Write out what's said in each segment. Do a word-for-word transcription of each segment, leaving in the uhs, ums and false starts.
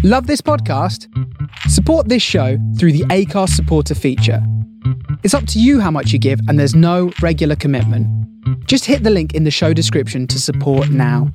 Love this podcast? Support this show through the Acast supporter feature. It's up to you how much you give, and there's no regular commitment. Just hit the link in the show description to support now.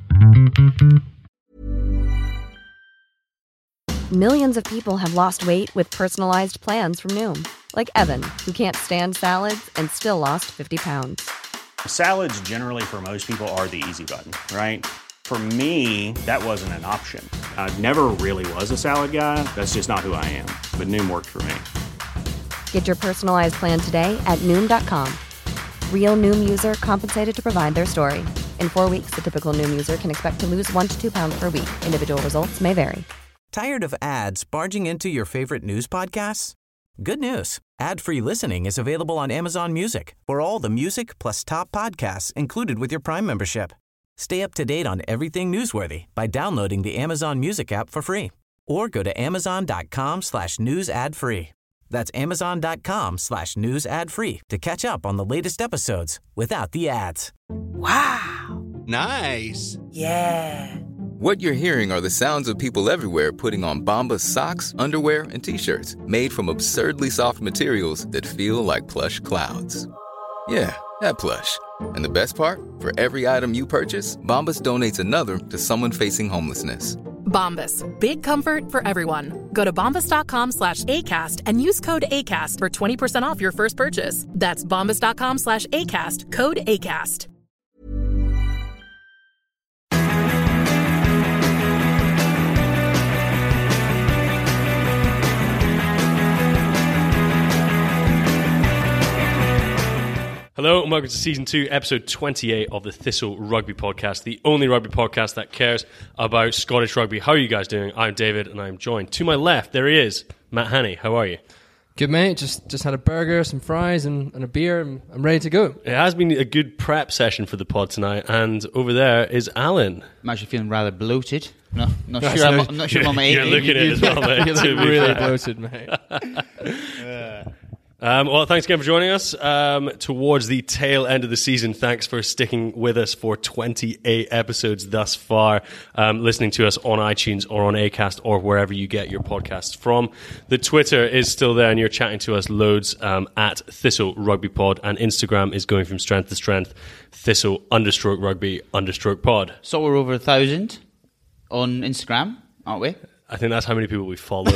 Millions of people have lost weight with personalized plans from Noom. Like Evan, who can't stand salads and still lost fifty pounds. Salads generally for most people are the easy button, right? For me, that wasn't an option. I never really was a salad guy. That's just not who I am. But Noom worked for me. Get your personalized plan today at Noom dot com. Real Noom user compensated to provide their story. In four weeks, the typical Noom user can expect to lose one to two pounds per week. Individual results may vary. Tired of ads barging into your favorite news podcasts? Good news. Ad-free listening is available on Amazon Music for all the music plus top podcasts included with your Prime membership. Stay up to date on everything newsworthy by downloading the Amazon Music app for free or go to amazon.com slash news ad free. That's amazon.com slash news ad free to catch up on the latest episodes without the ads. Wow. Nice. Yeah. What you're hearing are the sounds of people everywhere putting on Bombas socks, underwear, and T-shirts made from absurdly soft materials that feel like plush clouds. Yeah, that plush. And the best part? For every item you purchase, Bombas donates another to someone facing homelessness. Bombas. Big comfort for everyone. Go to bombas.com slash ACAST and use code ACAST for twenty percent off your first purchase. That's bombas.com slash ACAST. Code ACAST. Hello and welcome to Season two, Episode twenty-eight of the Thistle Rugby Podcast, the only rugby podcast that cares about Scottish rugby. How are you guys doing? I'm David and I'm joined to my left, there he is, Matt Hannay. How are you? Good, mate. Just just had a burger, some fries and, and a beer and I'm ready to go. It has been a good prep session for the pod tonight, and over there is Alan. I'm actually feling rather bloated. No, not sure I'm, I'm not sure I'm on my You're eight. looking at it as well, mate. You look really bloated, mate. yeah. Um, well, thanks again for joining us um, towards the tail end of the season. Thanks for sticking with us for twenty-eight episodes thus far, um, listening to us on iTunes or on Acast or wherever you get your podcasts from. The Twitter is still there and you're chatting to us loads um, at Thistle Rugby Pod, and Instagram is going from strength to strength, Thistle understroke rugby understroke pod. So we're over a thousand on Instagram, aren't we? I think that's how many people we follow.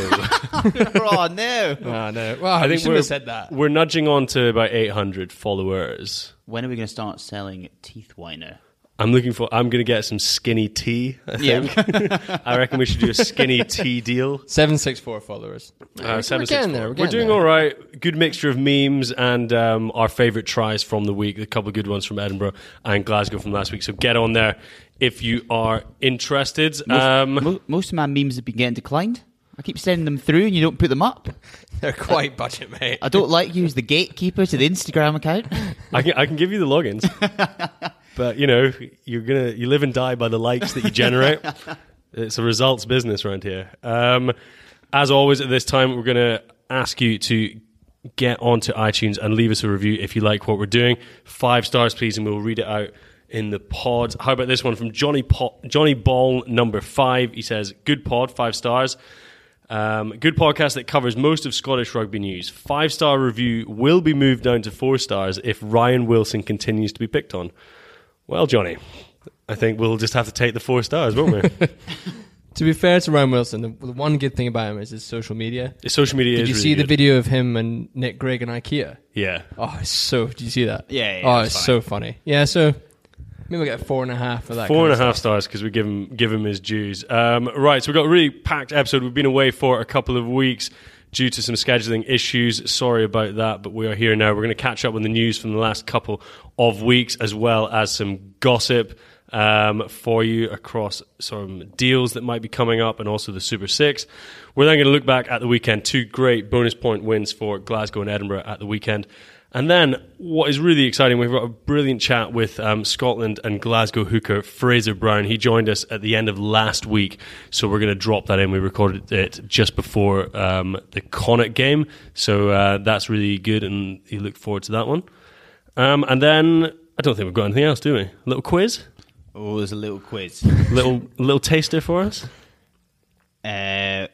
Oh, no. Oh, no. Well, I I think think we're, have said that. We're nudging on to about eight hundred followers. When are we going to start selling teeth whitener? I'm looking for, I'm going to get some skinny tea, I think. Yeah. I reckon we should do a skinny tea deal. seven six four followers. Uh, seven, we're six, getting four. there. We're, we're doing there. all right. Good mixture of memes and um, our favourite tries from the week. A couple of good ones from Edinburgh and Glasgow from last week. So get on there if you are interested. Most, um, mo- most of my memes have been getting declined. I keep sending them through and you don't put them up. They're quite budget, mate. I don't like you as the gatekeeper to the Instagram account. I can I can give you the logins, but you know you're gonna you live and die by the likes that you generate. It's a results business around here. Um, as always, at this time, we're gonna ask you to get onto iTunes and leave us a review if you like what we're doing. Five stars, please, and we'll read it out in the pod. How about this one from Johnny po- Johnny Ball number five? He says, "Good pod, five stars." Um, good podcast that covers most of Scottish rugby news. Five-star review will be moved down to four stars if Ryan Wilson continues to be picked on. Well, Johnny, I think we'll just have to take the four stars, won't we? To be fair to Ryan Wilson, the, the one good thing about him is his social media. His social media Did is you really see the good. video of him and Nick Grigg and IKEA? Yeah. Oh, it's so... Did you see that? Yeah, yeah. Oh, it's it's funny. so funny. Yeah, so... Maybe we'll get a four and a half for that. Four kind and a of half stuff. stars because we give him give him his dues. Um, right, so we've got a really packed episode. We've been away for a couple of weeks due to some scheduling issues. Sorry about that, but we are here now. We're going to catch up with the news from the last couple of weeks, as well as some gossip um, for you across some deals that might be coming up, and also the Super Six. We're then going to look back at the weekend. Two great bonus point wins for Glasgow and Edinburgh at the weekend. And then, what is really exciting, we've got a brilliant chat with um, Scotland and Glasgow hooker Fraser Brown. He joined us at the end of last week, so we're going to drop that in. We recorded it just before um, the Connacht game, so uh, that's really good, and you look forward to that one. Um, and then, I don't think we've got anything else, do we? A little quiz? Oh, there's a little quiz. little little taster for us? Uh,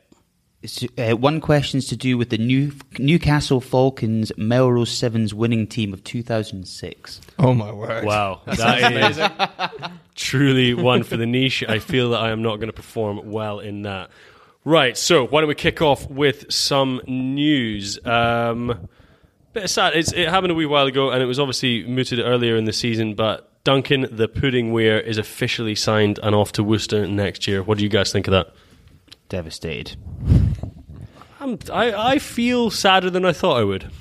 Uh, one question's to do with the new Newcastle Falcons Melrose Sevens winning team of two thousand six. Oh my word! Wow, that is truly one for the niche. I feel that I am not going to perform well in that. Right, so why don't we kick off with some news? Um, bit of sad. It's, it happened a wee while ago, and it was obviously mooted earlier in the season. But Duncan, the pudding weir, is officially signed and off to Worcester next year. What do you guys think of that? Devastated. I'm, I I feel sadder than I thought I would.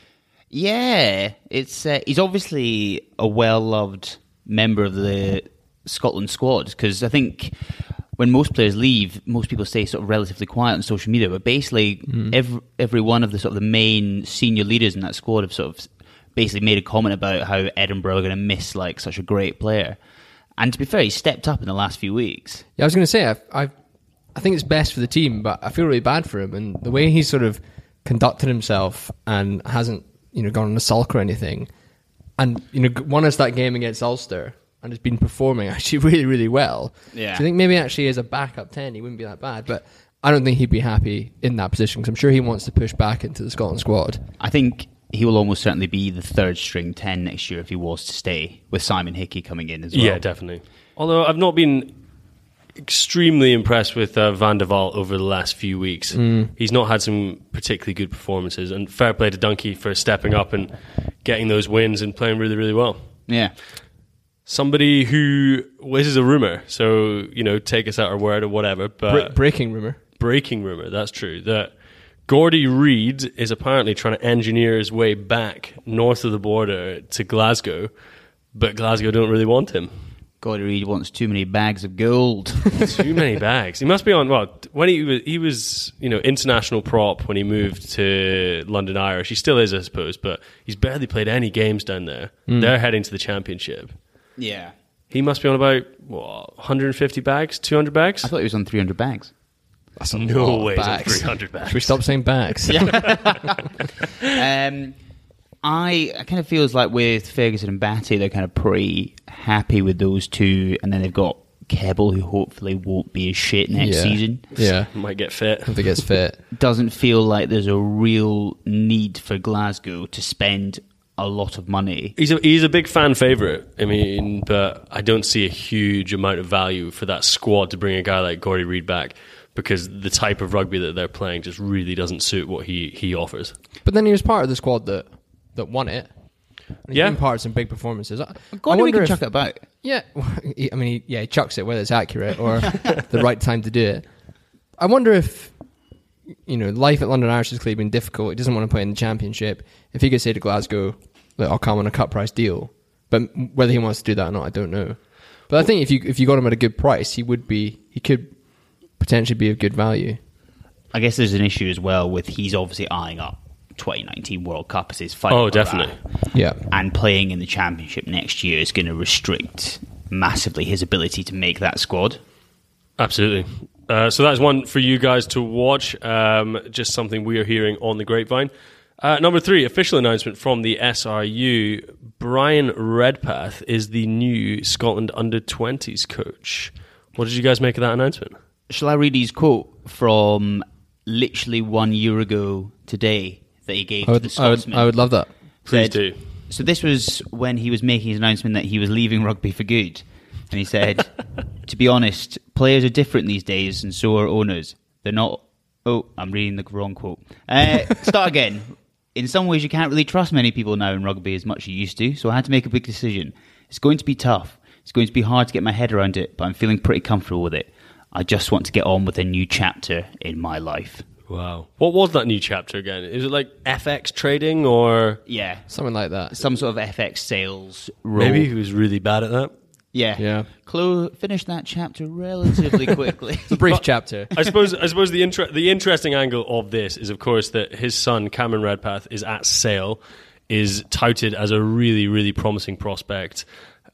Yeah, it's uh, he's obviously a well-loved member of the Scotland squad, because I think when most players leave, most people stay sort of relatively quiet on social media. But basically, mm. every every one of the sort of the main senior leaders in that squad have sort of basically made a comment about how Edinburgh are going to miss like such a great player. And to be fair, he stepped up in the last few weeks. Yeah, I was going to say I've. I've I think it's best for the team, but I feel really bad for him. And the way he's sort of conducted himself and hasn't, you know, gone on a sulk or anything, and, you know, won us that game against Ulster and has been performing actually really, really well. Yeah. So I think maybe actually as a backup ten, he wouldn't be that bad. But I don't think he'd be happy in that position, because I'm sure he wants to push back into the Scotland squad. I think he will almost certainly be the third string ten next year if he was to stay, with Simon Hickey coming in as well. Yeah, definitely. Although I've not been extremely impressed with uh, Van der Waal over the last few weeks. Mm. He's not had some particularly good performances, and fair play to Dunkey for stepping up and getting those wins and playing really, really well. Yeah. Somebody who, well, this is a rumour, so, you know, take us at our word or whatever. But Bre- breaking rumour. Breaking rumour, that's true. That Gordy Reid is apparently trying to engineer his way back north of the border to Glasgow, but Glasgow don't really want him. Gordy Reid wants too many bags of gold. Too many bags. He must be on, well, when he was, he was, you know, international prop when he moved to London Irish. He still is, I suppose, but he's barely played any games down there. Mm. They're heading to the championship. Yeah. He must be on about, what, one hundred fifty bags? two hundred bags? I thought he was on three hundred bags. That's a no lot way of bags. on three hundred bags. Should we stop saying bags? Yeah. um... I it kind of feels like with Ferguson and Batty, they're kind of pretty happy with those two, and then they've got Keble, who hopefully won't be as shit next yeah. season. Yeah, might get fit. If he gets fit, doesn't feel like there's a real need for Glasgow to spend a lot of money. He's a he's a big fan favourite. I mean, but I don't see a huge amount of value for that squad to bring a guy like Gordy Reid back, because the type of rugby that they're playing just really doesn't suit what he he offers. But then he was part of the squad that. that won it. And he's yeah. been part of some big performances. I, God, we can chuck it about. Yeah, he, I mean, he, yeah, he chucks it whether it's accurate or the right time to do it. I wonder if, you know, life at London Irish has clearly been difficult. He doesn't want to play in the championship. If he could say to Glasgow, look, I'll come on a cut price deal. But whether he wants to do that or not, I don't know. But I think if you if you got him at a good price, he would be, he could potentially be of good value. I guess there's an issue as well with he's obviously eyeing up twenty nineteen World Cup as his final. Oh, definitely. Yeah. And playing in the championship next year is going to restrict massively his ability to make that squad. Absolutely. Uh, so that's one for you guys to watch. Um, just something we are hearing on the grapevine. Uh, number three, official announcement from the S R U. Brian Redpath is the new Scotland under twenties coach. What did you guys make of that announcement? Shall I read his quote from literally one year ago today that he gave I would, to the Scotsman? I would, I would love that. Please Said, do. So this was when he was making his announcement that he was leaving rugby for good. And he said, to be honest, players are different these days and so are owners. They're not... Oh, I'm reading the wrong quote. Uh, start again. In some ways, you can't really trust many people now in rugby as much as you used to, so I had to make a big decision. It's going to be tough. It's going to be hard to get my head around it, but I'm feeling pretty comfortable with it. I just want to get on with a new chapter in my life. Wow. What was that new chapter again? Is it like F X trading or... Yeah. Something like that. Some sort of F X sales role. Maybe he was really bad at that. Yeah. Yeah. Chloe finished that chapter relatively quickly. It's a brief chapter. I suppose I suppose the inter- the interesting angle of this is, of course, that his son, Cameron Redpath, is at Sale, is touted as a really, really promising prospect.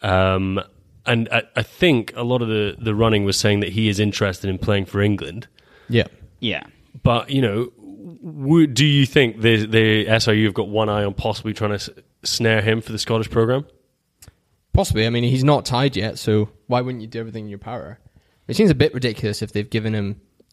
Um, and I, I think a lot of the, the running was saying that he is interested in playing for England. Yeah. Yeah. But, you know, w- do you think the, the S R U have got one eye on possibly trying to s- snare him for the Scottish programme? Possibly. I mean, he's not tied yet, so why wouldn't you do everything in your power? It seems a bit ridiculous if they've given him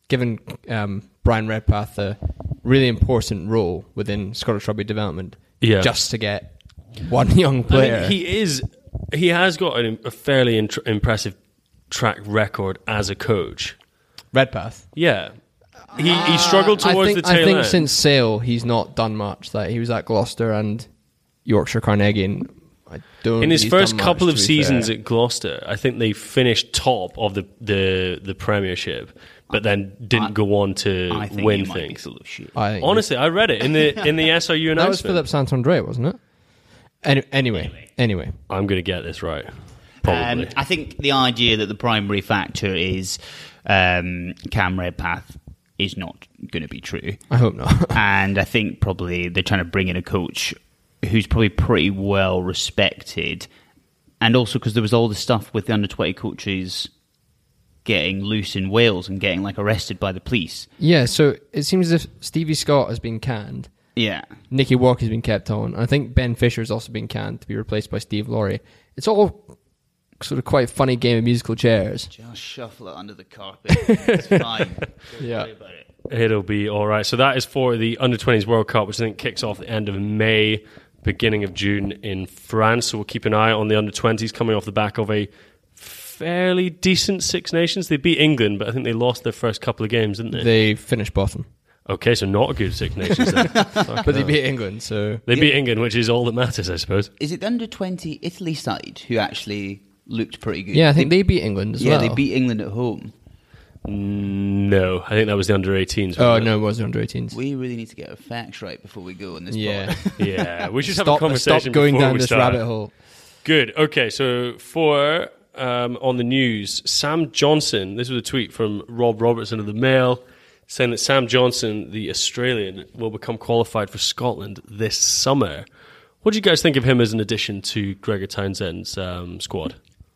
given um, Brian Redpath a really important role within Scottish rugby development, Yeah. just to get one young player. I mean, he is. He has got an, a fairly int- impressive track record as a coach. Redpath. Yeah, he he struggled I towards think, the tail I think end. since Sale, he's not done much. Like he was at Gloucester and Yorkshire Carnegie. And I don't. In his think he's first done much, couple of to be seasons fair. at Gloucester, I think they finished top of the the, the Premiership, but then didn't I- go on to I think win you might be things. full of shit. I think Honestly, I read it in the in the S R U that was announcement. Philip Santandre, wasn't it? Any, anyway, anyway, I'm going to get this right. Probably. Um, I think the idea that the primary factor is um, Cam Redpath is not going to be true. I hope not. And I think probably they're trying to bring in a coach who's probably pretty well respected. And also because there was all the stuff with the under twenty coaches getting loose in Wales and getting like arrested by the police. Yeah, so it seems as if Stevie Scott has been canned. Yeah. Nicky Walker has been kept on. I think Ben Fisher has also been canned to be replaced by Steve Laurie. It's all sort of quite a funny game of musical chairs. Just shuffle it under the carpet. It's fine. Don't Yeah. worry about it. It'll be all right. So that is for the under twenties World Cup, which I think kicks off the end of May, beginning of June in France. So we'll keep an eye on the under twenties coming off the back of a fairly decent Six Nations. They beat England, but I think they lost their first couple of games, didn't they? They finished bottom. Okay, so not a good Six Nations then. But they beat England, so... They beat England, which is all that matters, I suppose. Is it the under twenty Italy side who actually looked pretty good? Yeah, I think they, beat England as yeah, well. they beat England at home. No, I think that was the under eighteens. Oh, wasn't no, it was the under eighteens. We really need to get our facts right before we go on this Yeah. pod. it? Yeah, we should have Stop, a conversation stop going before down we this start. rabbit hole. Good. Okay, so for um, on the news, Sam Johnson. This was a tweet from Rob Robertson of the Mail saying that Sam Johnson, the Australian, will become qualified for Scotland this summer. What do you guys think of him as an addition to Gregor Townsend's um, squad?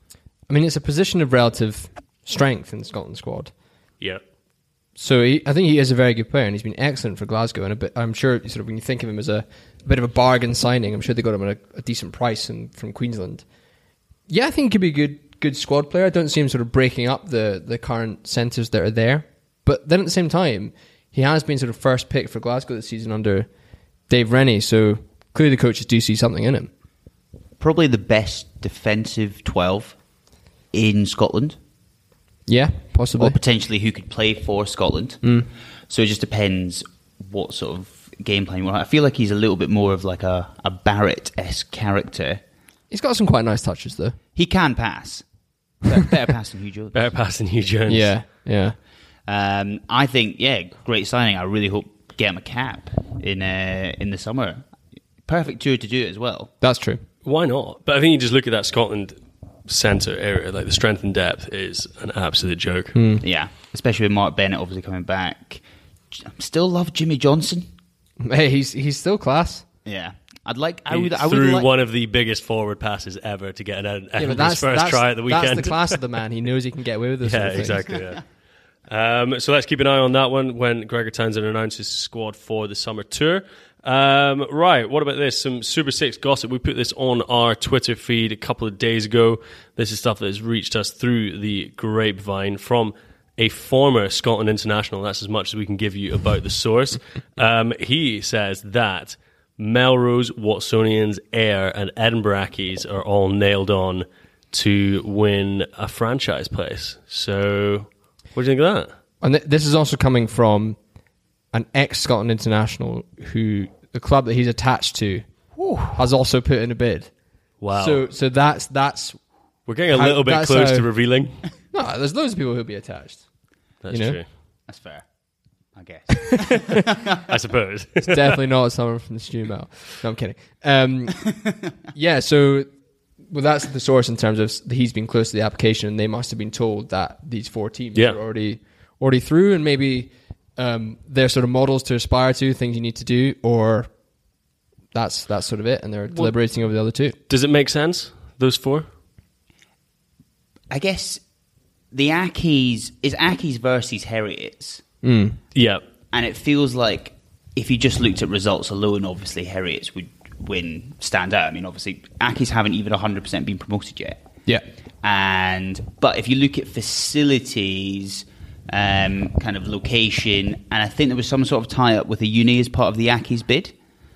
I mean, it's a position of relative strength in the Scotland squad. Yeah. So he, I think he is a very good player, and he's been excellent for Glasgow. And a bit, I'm sure, sort of, when you think of him as a, a bit of a bargain signing, I'm sure they got him at a, a decent price in, from Queensland. Yeah, I think he could be a good, good squad player. I don't see him sort of breaking up the, the current centres that are there. But then at the same time, he has been sort of first pick for Glasgow this season under Dave Rennie. So clearly the coaches do see something in him. Probably the best defensive twelve in Scotland. Yeah, possibly. Or potentially who could play for Scotland. Mm. So it just depends what sort of game plan you want. I feel like he's a little bit more of like a, a Barrett-esque character. He's got some quite nice touches, though. He can pass. Better, better pass than Hugh Jones. Better pass than Hugh Jones. Yeah, yeah. Um, I think, yeah, great signing. I really hope get him a cap in uh, in the summer. Perfect tour to do it as well. That's true. Why not? But I think you just look at that Scotland centre area, like the strength and depth is an absolute joke. Mm. Yeah, especially with Mark Bennett obviously coming back. Still love Jimmy Johnson. Hey, he's he's still class. Yeah, I'd like. I He would. I would threw like, one of the biggest forward passes ever to get an out Yeah, his but that's, first that's, try at the weekend. that's the class of the man. He knows he can get away with this. Yeah, sort of thing. exactly. Yeah. Um, so let's keep an eye on that one when Gregor Townsend announces his squad for the summer tour. Um, right, what about this? Some Super Six gossip. We put this on our Twitter feed a couple of days ago. This is stuff that has reached us through the grapevine from a former Scotland international. That's as much as we can give you about the source. Um, he says that Melrose, Watsonians, Ayr and Edinburgh Accies are all nailed on to win a franchise place. So what do you think of that? And th- this is also coming from an ex-Scotland international who the club that he's attached to whew, has also put in a bid. Wow. So so that's that's We're getting a how- little bit that's close how- to revealing. no. There's loads of people who'll be attached. That's you know? true. That's fair. I guess. I suppose. It's definitely not someone from the Stew Mail. No, I'm kidding. Um, yeah, so well, that's the source in terms of he's been close to the application, and they must have been told that these four teams Yeah. are already already through, and maybe um, they're sort of models to aspire to, things you need to do, or that's that's sort of it, and they're deliberating over the other two. Does it make sense, those four? I guess the Accies is Accies versus Heriots. Mm. Yeah. And it feels like if you just looked at results alone, obviously Heriots would win, stand out. I mean, obviously Accies haven't even one hundred percent been promoted yet. Yeah. And but if you look at facilities, um, kind of location, and I think there was some sort of tie-up with the uni as part of the Accies bid,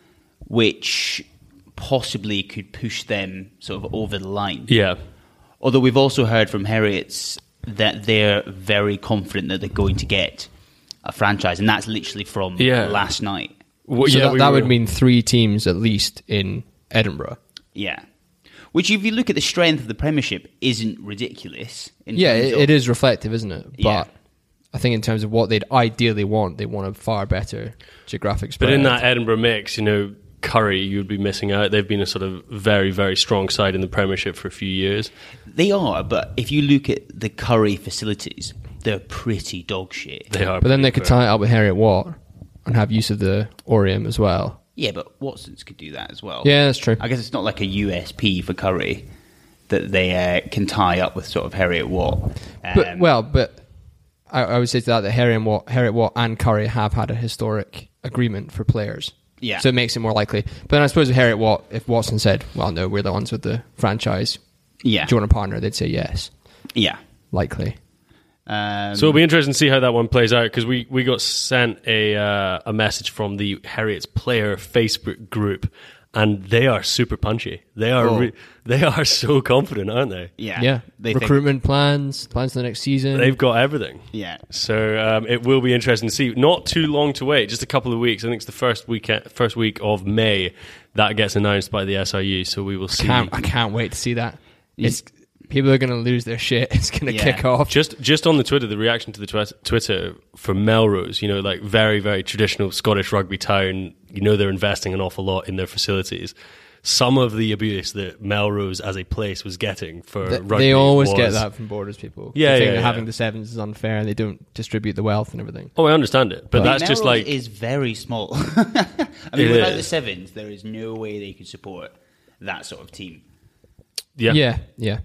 which possibly could push them sort of over the line. Yeah. Although we've also heard from Heriots that they're very confident that they're going to get a franchise, and that's literally from yeah. last night. Well, so yeah, that, we that were... would mean three teams at least in Edinburgh. Yeah. Which, if you look at the strength of the Premiership, isn't ridiculous. In Yeah, terms it, of, it is reflective, isn't it? But Yeah. I think in terms of what they'd ideally want, they want a far better geographic spread. But in that Edinburgh mix, you know, Curry, you would be missing out. They've been a sort of very, very strong side in the Premiership for a few years. They are, but if you look at the Curry facilities, they're pretty dog shit. They are. But then they pretty could fair. tie it up with Heriot Watt and have use of the Orium as well. Yeah, but Watson's could do that as well. Yeah, that's true. I guess it's not like a U S P for Curry that they uh, can tie up with sort of Heriot Watt. Um, But well, but I, I would say to that that Heriot Watt, Heriot Watt and Curry have had a historic agreement for players. Yeah. So it makes it more likely. But then I suppose with Heriot Watt, if Watson said, "Well, no, we're the ones with the franchise. Yeah. Do you want a partner?" They'd say yes. Yeah. Likely. Um, So it'll be interesting to see how that one plays out, because we, we got sent a uh, a message from the Heriots player Facebook group, and they are super punchy. They are Oh. re- they are so confident, aren't they? yeah. Yeah. They think- Recruitment plans, plans for the next season. They've got everything. yeah. So um, it will be interesting to see. Not too long to wait, just a couple of weeks. I think it's the first weekend, first week of May that gets announced by the S I U. So we will see. Can't, I can't wait to see that. It's people are going to lose their shit. It's going to Yeah. kick off. Just just on the Twitter, the reaction to the twi- Twitter for Melrose, you know, like very, very traditional Scottish rugby town. You know, they're investing an awful lot in their facilities. Some of the abuse that Melrose as a place was getting for Th- rugby they always was, get that from Borders people. Yeah, They think yeah, that yeah. having the sevens is unfair and they don't distribute the wealth and everything. Oh, I understand it, but I mean, that's just Melrose like is very small. I mean, It without is. the sevens, there is no way they could support that sort of team. yeah. Yeah, yeah.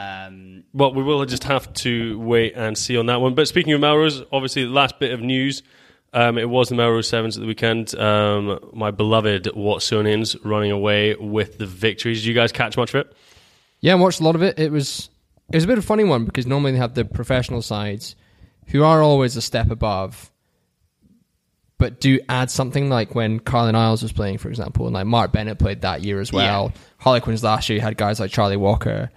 Um, Well, we will just have to wait and see on that one. But speaking of Melrose, obviously, the last bit of news, um, it was the Melrose Sevens at the weekend. Um, my beloved Watsonians running away with the victories. Did you guys catch much of it? Yeah, I watched a lot of it. It was it was a bit of a funny one because normally they have the professional sides who are always a step above, but do add something like when Carlin Isles was playing, for example, and like Mark Bennett played that year as well. Yeah. Harlequins last year had guys like Charlie Walker.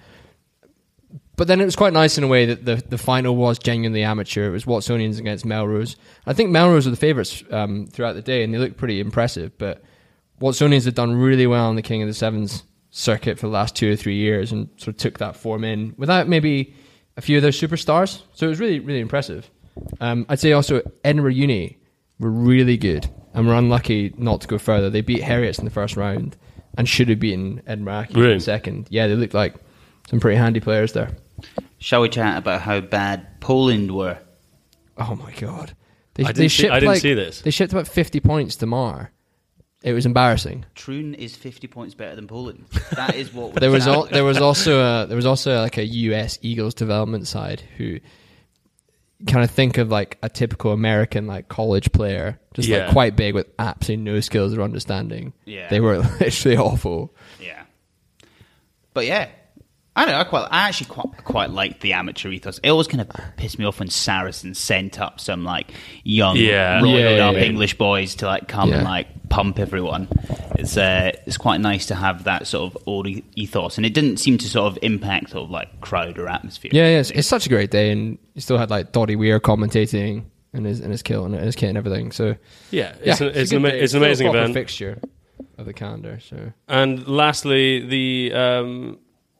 But then it was quite nice in a way that the, the final was genuinely amateur. It was Watsonians against Melrose. I think Melrose were the favourites um, throughout the day, and they looked pretty impressive. But Watsonians had done really well on the King of the Sevens circuit for the last two or three years and sort of took that form in without maybe a few of their superstars. So it was really, really impressive. Um, I'd say also Edinburgh Uni were really good and were unlucky not to go further. They beat Heriots in the first round and should have beaten Edinburgh Accies Really? in the second. Yeah, they looked like some pretty handy players there. shall we chat about how bad Poland were? Oh my god! They, I didn't they see- shipped I didn't like- see this. They shipped about fifty points to Mar. It was embarrassing. Troon is fifty points better than Poland. That is what There was al- there was also a, there was also like a U S Eagles development side who kind of think of like a typical American like college player, just Yeah. like quite big with absolutely no skills or understanding. Yeah. They were literally awful. Yeah. But yeah, I don't know. I quite, I actually quite, quite liked the amateur ethos. It always kind of pissed me off when Saracens sent up some like young, Yeah. roided Yeah, yeah, up yeah. English boys to like come and Yeah. like pump everyone. It's uh, it's quite nice to have that sort of old e- ethos, and it didn't seem to sort of impact sort of like crowd or atmosphere. Yeah, yeah it's, it's such a great day, and you still had like Dottie Weir commentating and his and his kill and his kit and everything. So Yeah, yeah, it's, an, a it's, good an, ama- day. it's an Still a amazing proper event. fixture of the calendar. So And lastly, the um,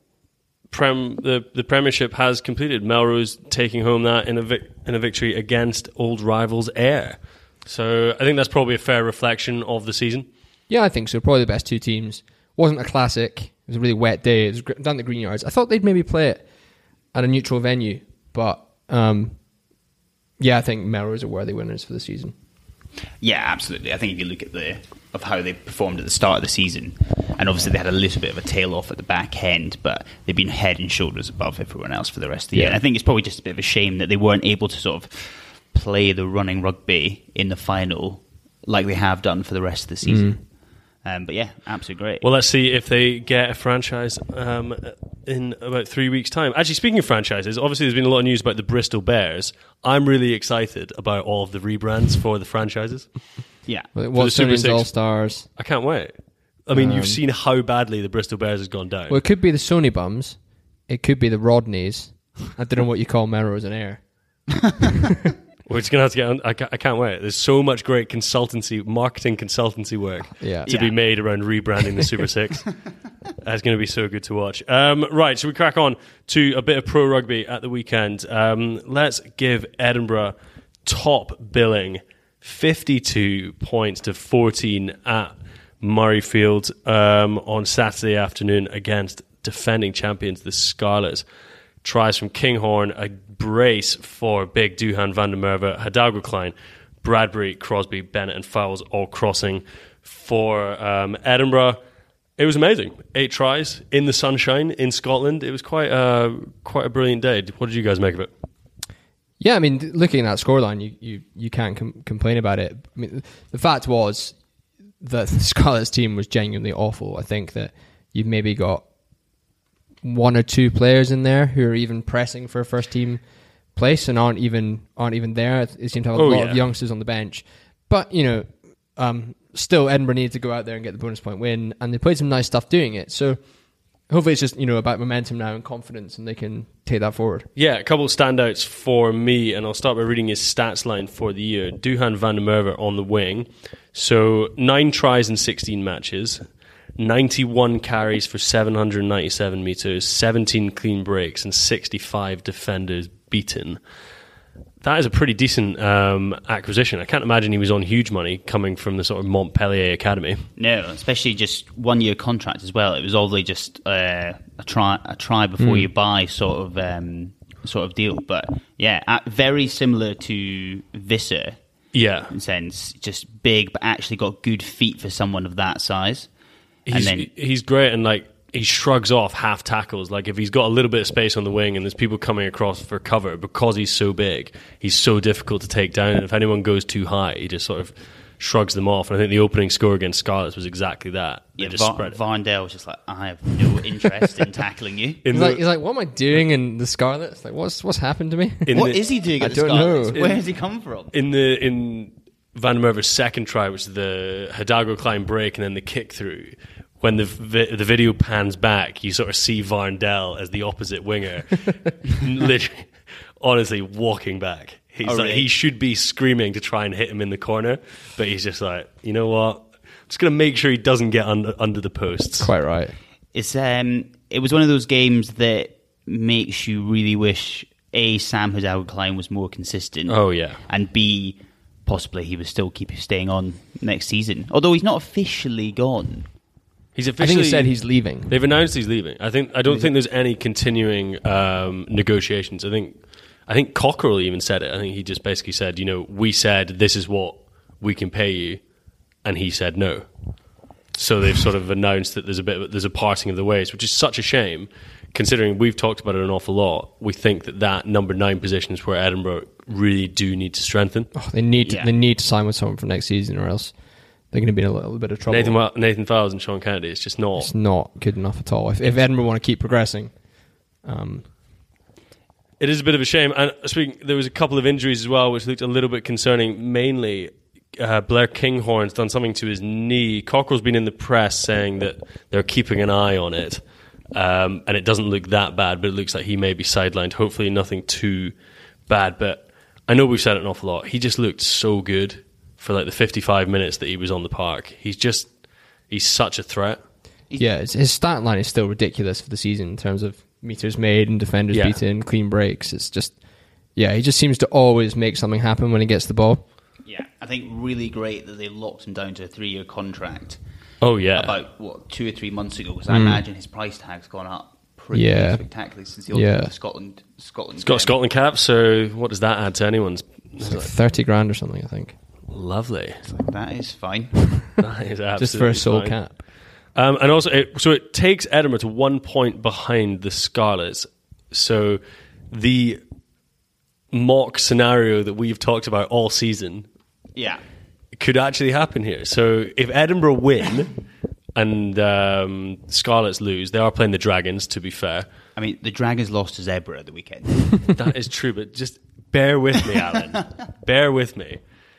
prem the, the Premiership has completed. Melrose taking home that in a vic- in a victory against old rivals Ayr. So I think that's probably a fair reflection of the season. yeah, I think so. Probably the best two teams. Wasn't a classic. It was a really wet day. It was gr- down the Green Yards. I thought they'd maybe play it at a neutral venue, but um, yeah, I think Melrose are worthy winners for the season. Yeah, absolutely. I think if you look at the of how they performed at the start of the season, and obviously they had a little bit of a tail off at the back end, but they've been head and shoulders above everyone else for the rest of the year. Yeah. And I think it's probably just a bit of a shame that they weren't able to sort of play the running rugby in the final like they have done for the rest of the season. Um, but yeah, absolutely great. Well, let's see if they get a franchise um, in about three weeks' time. Actually, speaking of franchises, obviously there's been a lot of news about the Bristol Bears. I'm really excited about all of the rebrands for the franchises. Yeah. Well, what's Super Six Six. All-Stars. I can't wait. I mean, Um, you've seen how badly the Bristol Bears has gone down. Well, it could be the Sony Bums. It could be the Rodneys. I don't know what you call Melrose and Air. We're just going to have to get on. I can't, I can't wait. There's so much great consultancy, marketing consultancy work Yeah. to Yeah. be made around rebranding the Super Six. That's going to be so good to watch. Um, right, so we crack on to a bit of pro rugby at the weekend. Um, let's give Edinburgh top billing, fifty-two points to fourteen at Murrayfield um, on Saturday afternoon against defending champions, the Scarlets. Tries from Kinghorn, a brace for big Duhan van der Merwe, Hidalgo Klein, Bradbury, Crosby, Bennett and Fowles all crossing for um, Edinburgh. It was amazing. Eight tries in the sunshine in Scotland. It was quite a, quite a brilliant day. What did you guys make of it? Yeah, I mean, th- looking at that scoreline, you, you, you can't com- complain about it. I mean, the fact was that the Scarlets team was genuinely awful. I think that you've maybe got one or two players in there who are even pressing for a first team place and aren't even aren't even there. They seem to have a Oh, lot yeah. of youngsters on the bench. But, you know, um, still Edinburgh needed to go out there and get the bonus point win, and they played some nice stuff doing it. So hopefully it's just, you know, about momentum now and confidence, and they can take that forward. Yeah, a couple of standouts for me, and I'll start by reading his stats line for the year. Duhan van der Merwe on the wing. So nine tries in sixteen matches, ninety-one carries for seven hundred ninety-seven metres, seventeen clean breaks, and sixty-five defenders beaten. That is a pretty decent um, acquisition. I can't imagine he was on huge money coming from the sort of Montpellier academy. No, especially just one year contract as well. It was all just uh, a try a try before Mm. you buy sort of um, sort of deal. But yeah, uh, very similar to Visser Yeah. in a sense, just big but actually got good feet for someone of that size. He's, and then he's great, and like he shrugs off half tackles. Like if he's got a little bit of space on the wing and there's people coming across for cover, because he's so big, he's so difficult to take down. And if anyone goes too high, he just sort of shrugs them off. And I think the opening score against Scarlets was exactly that. They yeah, just Va- spread it. Varndale was just like, I have no interest in tackling you. In He's the- like, he's like, what am I doing in the Scarlets? Like, what's what's happened to me? in What the- is he doing I at the don't Scarlets? know. Where has he come from? in the in Van der Merwe's second try, which is the Hidalgo Klein break and then the kick through, when the vi- the video pans back, you sort of see Varndell as the opposite winger, literally, honestly, walking back. He's Oh, like really? he should be screaming to try and hit him in the corner, but he's just like, you know what? I'm just gonna make sure he doesn't get under under the posts. Quite right. It's um, it was one of those games that makes you really wish A, Sam Hidalgo Klein was more consistent. Oh yeah. And B, possibly he was still keep staying on next season. Although he's not officially gone. He's I officially. think he said he's leaving. They've announced he's leaving. I think. I don't think there's any continuing um, negotiations. I think. I think Cockerell even said it. I think he just basically said, you know, we said this is what we can pay you, and he said no. So they've sort of announced that there's a bit. Of, there's a parting of the ways, which is such a shame, considering we've talked about it an awful lot. We think that that number nine position is where Edinburgh really do need to strengthen. Oh, they need to, Yeah. they need to sign with someone for next season, or else they're going to be in a little bit of trouble. Nathan Wa- Nathan Fowles and Sean Kennedy. It's just not. It's not good enough at all. If, if Edinburgh want to keep progressing, um, It is a bit of a shame. And speaking, there was a couple of injuries as well, which looked a little bit concerning. Mainly, uh, Blair Kinghorn's done something to his knee. Cockerell's been in the press saying that they're keeping an eye on it, um, and it doesn't look that bad, but it looks like he may be sidelined. Hopefully, nothing too bad. But I know we've said it an awful lot. He just looked so good for like the fifty-five minutes that he was on the park. He's just he's such a threat. yeah, it's, his stat line is still ridiculous for the season in terms of meters made and defenders Yeah. beaten, clean breaks. It's just, yeah, he just seems to always make something happen when he gets the ball. Yeah, I think really great that they locked him down to a three-year contract Oh yeah, about, what, two or three months ago, because I imagine his price tag's gone up pretty Yeah. spectacularly since he Yeah. yeah. the Scotland Scotland he's got a game. Scotland cap. So what does that add to anyone's? It's like thirty grand or something, I think. Lovely. That is fine. That is absolutely Just for a sole fine. cap. Um, and also, it, so it takes Edinburgh to one point behind the Scarlets. So the mock scenario that we've talked about all season Yeah. could actually happen here. So if Edinburgh win, and um, Scarlets lose, they are playing the Dragons, to be fair. I mean, the Dragons lost to Zebra at the weekend. That is true, but just bear with me, Alan. Bear with me.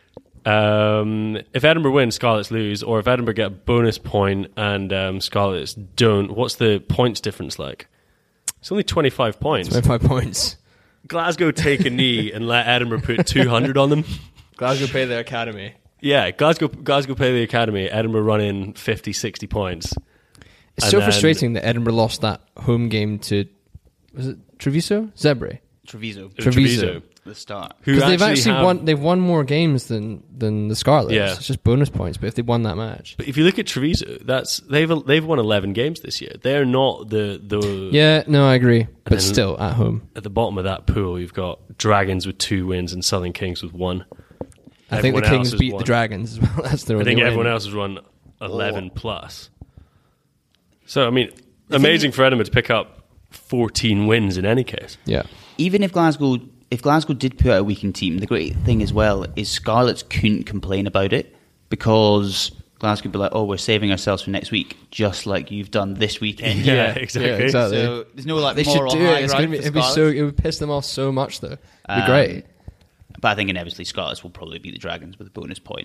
Um, if Edinburgh win, Scarlets lose, or if Edinburgh get a bonus point and um, Scarlets don't, what's the points difference like? It's only twenty-five points. twenty-five points. Glasgow take a knee and let Edinburgh put two hundred on them. Glasgow pay their academy. Yeah, Glasgow Glasgow pay the academy. Edinburgh run in fifty, sixty points. It's And so then- frustrating that Edinburgh lost that home game to, was it Treviso? Zebra. Treviso. Treviso. The start. Who Because they've actually actually have- won. They've won more games than than the Scarlets. Yeah. It's just bonus points. But if they won that match, But if you look at Treviso, that's they've they've won eleven games this year. They're not the the yeah, no, I agree. But then- still, at home, At the bottom of that pool, you've got Dragons with two wins and Southern Kings with one. I think the Everyone else Kings has beat won. the Dragons as well. That's their I only think win. everyone else has run eleven plus. So I mean, amazing for Edinburgh to pick up fourteen wins in any case. Yeah, Even if Glasgow, if Glasgow did put out a weakened team, the great thing as well is Scarlets couldn't complain about it because Glasgow would be like, "Oh, we're saving ourselves for next week," just like you've done this weekend. Yeah, exactly. Yeah, exactly. So there's no like they should moral do high it. It's ground gonna be, for it'd be so. Scarlets. It would piss them off so much, though. It'd be Um, great. But I think inevitably Scarlets will probably beat the Dragons with a bonus point,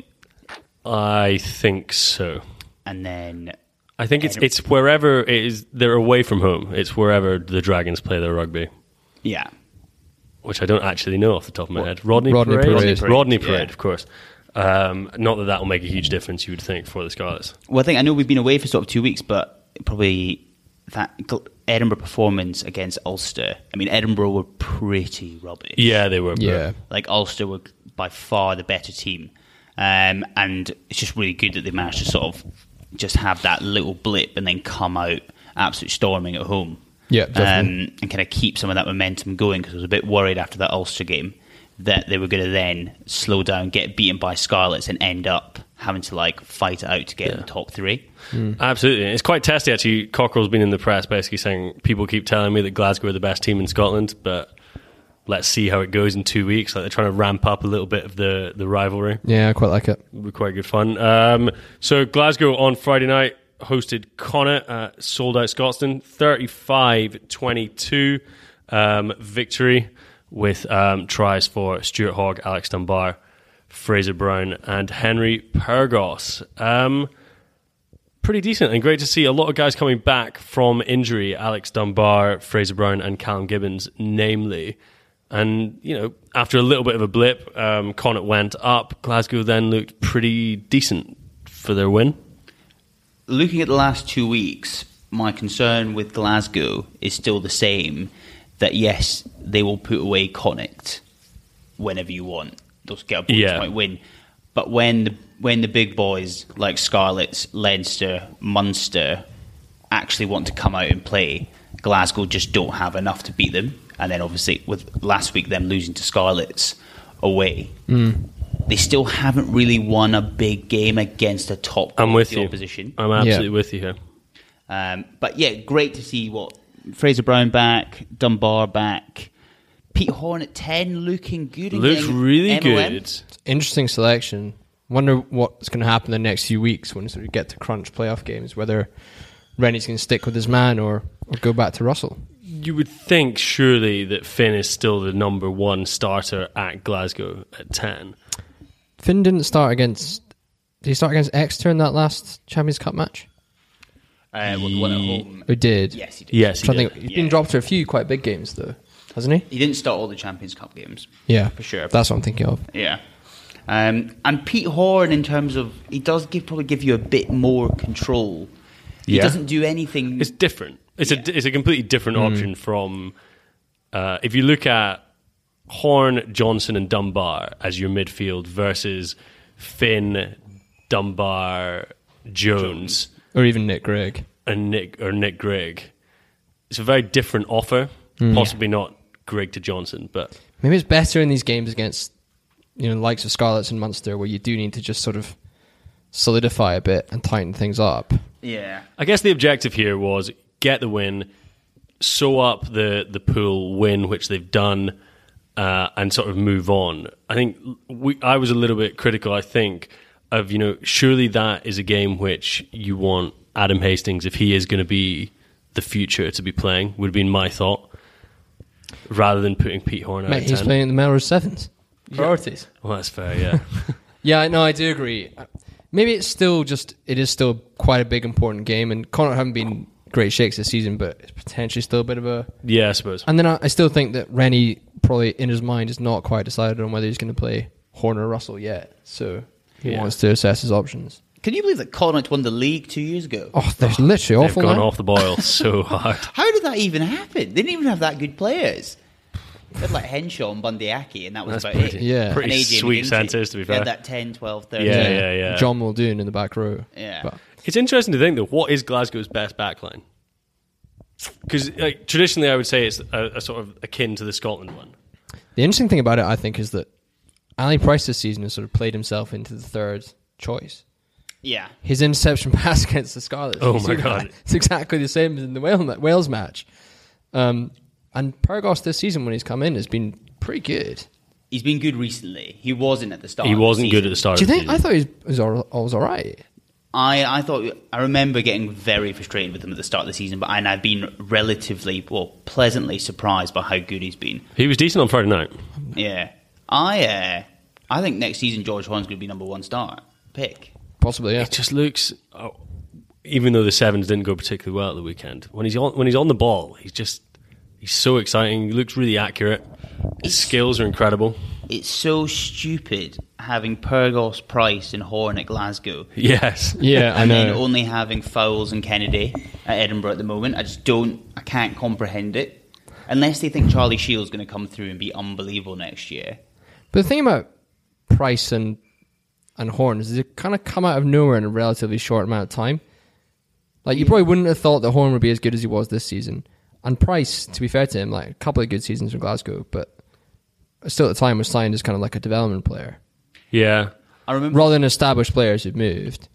I think so. and then I think it's it's wherever it is. They're away from home. It's wherever the Dragons play their rugby, yeah, which I don't actually know off the top of my head. Rodney, Rodney Parade? Parade. Rodney Parade, Yeah. of course. Um, not that that will make a huge difference, you would think, for the Scarlets. Well, I think I know we've been away for sort of two weeks, but probably that Gl- Edinburgh performance against Ulster. I mean, Edinburgh were pretty rubbish. Yeah, they were. but- Yeah, Like Ulster were by far the better team, um, and it's just really good that they managed to sort of just have that little blip and then come out absolute storming at home. Yeah, definitely. um, and kind of keep some of that momentum going because I was a bit worried after that Ulster game that they were going to then slow down, get beaten by Scarlets, and end up having to like fight it out to get in the top three. Absolutely. It's quite testy, actually. Cockerell's been in the press basically saying, people keep telling me that Glasgow are the best team in Scotland, but let's see how it goes in two weeks. Like, they're trying to ramp up a little bit of the, the rivalry. yeah, I quite like it. It'll be quite good fun. Um, so Glasgow on Friday night hosted Connacht at Sold Out Scotstoun, thirty-five twenty-two um, victory with um, tries for Stuart Hogg, Alex Dunbar, Fraser Brown and Henry Pyrgos. Um, pretty decent and great to see a lot of guys coming back from injury. Alex Dunbar, Fraser Brown and Callum Gibbons, namely. And, you know, after a little bit of a blip, um, Connacht went up. Glasgow then looked pretty decent for their win. Looking at the last two weeks, my concern with Glasgow is still the same, that yes, they will put away Connacht whenever you want. They'll get a bonus Yeah. point win. But when the, when the big boys like Scarlets, Leinster, Munster actually want to come out and play, Glasgow just don't have enough to beat them. And then obviously with last week them losing to Scarlets away, they still haven't really won a big game against a top I'm with quality you. opposition. I'm absolutely Yeah. with you here. Um, but yeah, great to see what Fraser Brown back, Dunbar back, Pete Horn at ten, looking good. and Looks getting really M O M. good. Interesting selection. Wonder what's going to happen in the next few weeks when we sort of get to crunch playoff games. Whether Rennie's going to stick with his man or, or go back to Russell. You would think surely that Finn is still the number one starter at Glasgow at ten. Finn didn't start against. Did he start against Exeter in that last Champions Cup match? Uh, well, the one at home. He did. Yes, he did. Yes, he So I did. think he's Yeah. been dropped to a few quite big games though, hasn't he? He didn't start all the Champions Cup games. Yeah, For sure. That's what I'm thinking of. Yeah. Um, and Pete Horn, in terms of, he does give probably give you a bit more control. He Yeah. doesn't do anything. It's different. It's Yeah. a it's a completely different option from uh, if you look at Horn, Johnson, and Dunbar as your midfield versus Finn, Dunbar, Jones, Or even Nick Gregg. and Nick or Nick Grigg. It's a very different offer. Possibly not Grigg to Johnson, but Maybe it's better in these games against you know the likes of Scarlets and Munster, where you do need to just sort of solidify a bit and tighten things up. yeah. I guess the objective here was get the win, sew up the, the pool win, which they've done, uh, and sort of move on. I think we, I was a little bit critical, I think, of, you know, surely that is a game which you want Adam Hastings, if he is going to be the future to be playing, would have been my thought, rather than putting Pete Horne out Mate, at he's ten. playing in the Melrose Sevens. Priorities. Well, that's fair, yeah. Yeah, no, I do agree. Maybe it's still just, it is still quite a big, important game, and Connacht haven't been great shakes this season, but it's potentially still a bit of a... Yeah, I suppose. And then I, I still think that Rennie, probably in his mind, is not quite decided on whether he's going to play Horne or Russell yet, so he Yeah. wants to assess his options. Can you believe that Connacht won the league two years ago? Oh, they're literally They've awful gone now. off the boil so hard. How did that even happen? They didn't even have that good players. They had like Henshaw and Bundyaki, and that was That's about pretty, it. Yeah. pretty And A J sweet McGinty. centres, to be They fair. had that ten, twelve, thirteen. Yeah, yeah, yeah. John Muldoon in the back row. Yeah. But It's interesting to think, though, what is Glasgow's best backline? Because like, traditionally I would say it's a, a sort of akin to the Scotland one. the interesting thing about it, I think, is that Ali Price this season has sort of played himself into the third choice. Yeah. His interception pass against the Scarlets. Oh you see my that? God. It's exactly the same as in the Wales, Wales match. Um, and Pyrgos this season, when he's come in, has been pretty good. He's been good recently. He wasn't at the start. He of the wasn't good season. at the start Do you of the think? I season. thought he was, was, all, was all right. I, I thought I remember getting very frustrated with him at the start of the season, but and I've been relatively, well, pleasantly surprised by how good he's been. He was decent on Friday night. Yeah, I uh, I think next season George Horne's going to be number one start pick. Possibly, yeah. It just looks, oh, even though the Sevens didn't go particularly well at the weekend, when he's on when he's on the ball, he's just he's so exciting. He looks really accurate. His skills are incredible. It's so stupid having Pyrgos, Price, and Horne at Glasgow. Yes. Yeah, I And then know. only having Fowles and Kennedy at Edinburgh at the moment. I just don't, I can't comprehend it. Unless they think Charlie Shields going to come through and be unbelievable next year. But the thing about Price and and Horne is they kind of come out of nowhere in a relatively short amount of time. Like, you probably wouldn't have thought that Horne would be as good as he was this season. And Price, to be fair to him, like a couple of good seasons for Glasgow, but still at the time was signed as kind of like a development player. Yeah. I remember Rather than established players who've moved.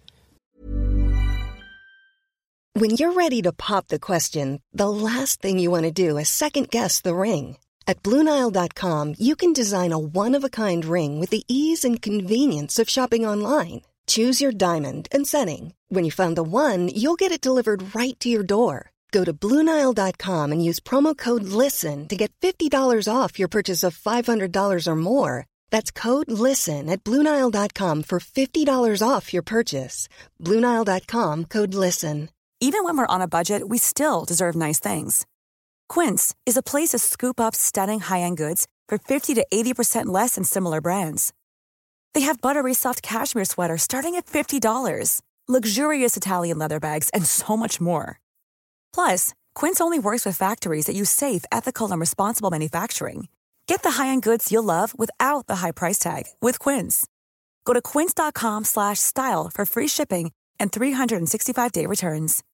When you're ready to pop the question, the last thing you want to do is second-guess the ring. At Blue Nile dot com, you can design a one-of-a-kind ring with the ease and convenience of shopping online. Choose your diamond and setting. When you find the one, you'll get it delivered right to your door. Go to Blue Nile dot com and use promo code LISTEN to get fifty dollars off your purchase of five hundred dollars or more. That's code LISTEN at Blue Nile dot com for fifty dollars off your purchase. Blue Nile dot com, code LISTEN. Even when we're on a budget, we still deserve nice things. Quince is a place to scoop up stunning high-end goods for fifty to eighty percent less than similar brands. They have buttery soft cashmere sweaters starting at fifty dollars, luxurious Italian leather bags, and so much more. Plus, Quince only works with factories that use safe, ethical, and responsible manufacturing. Get the high-end goods you'll love without the high price tag with Quince. Go to quince dot com slash style for free shipping and three sixty-five day returns.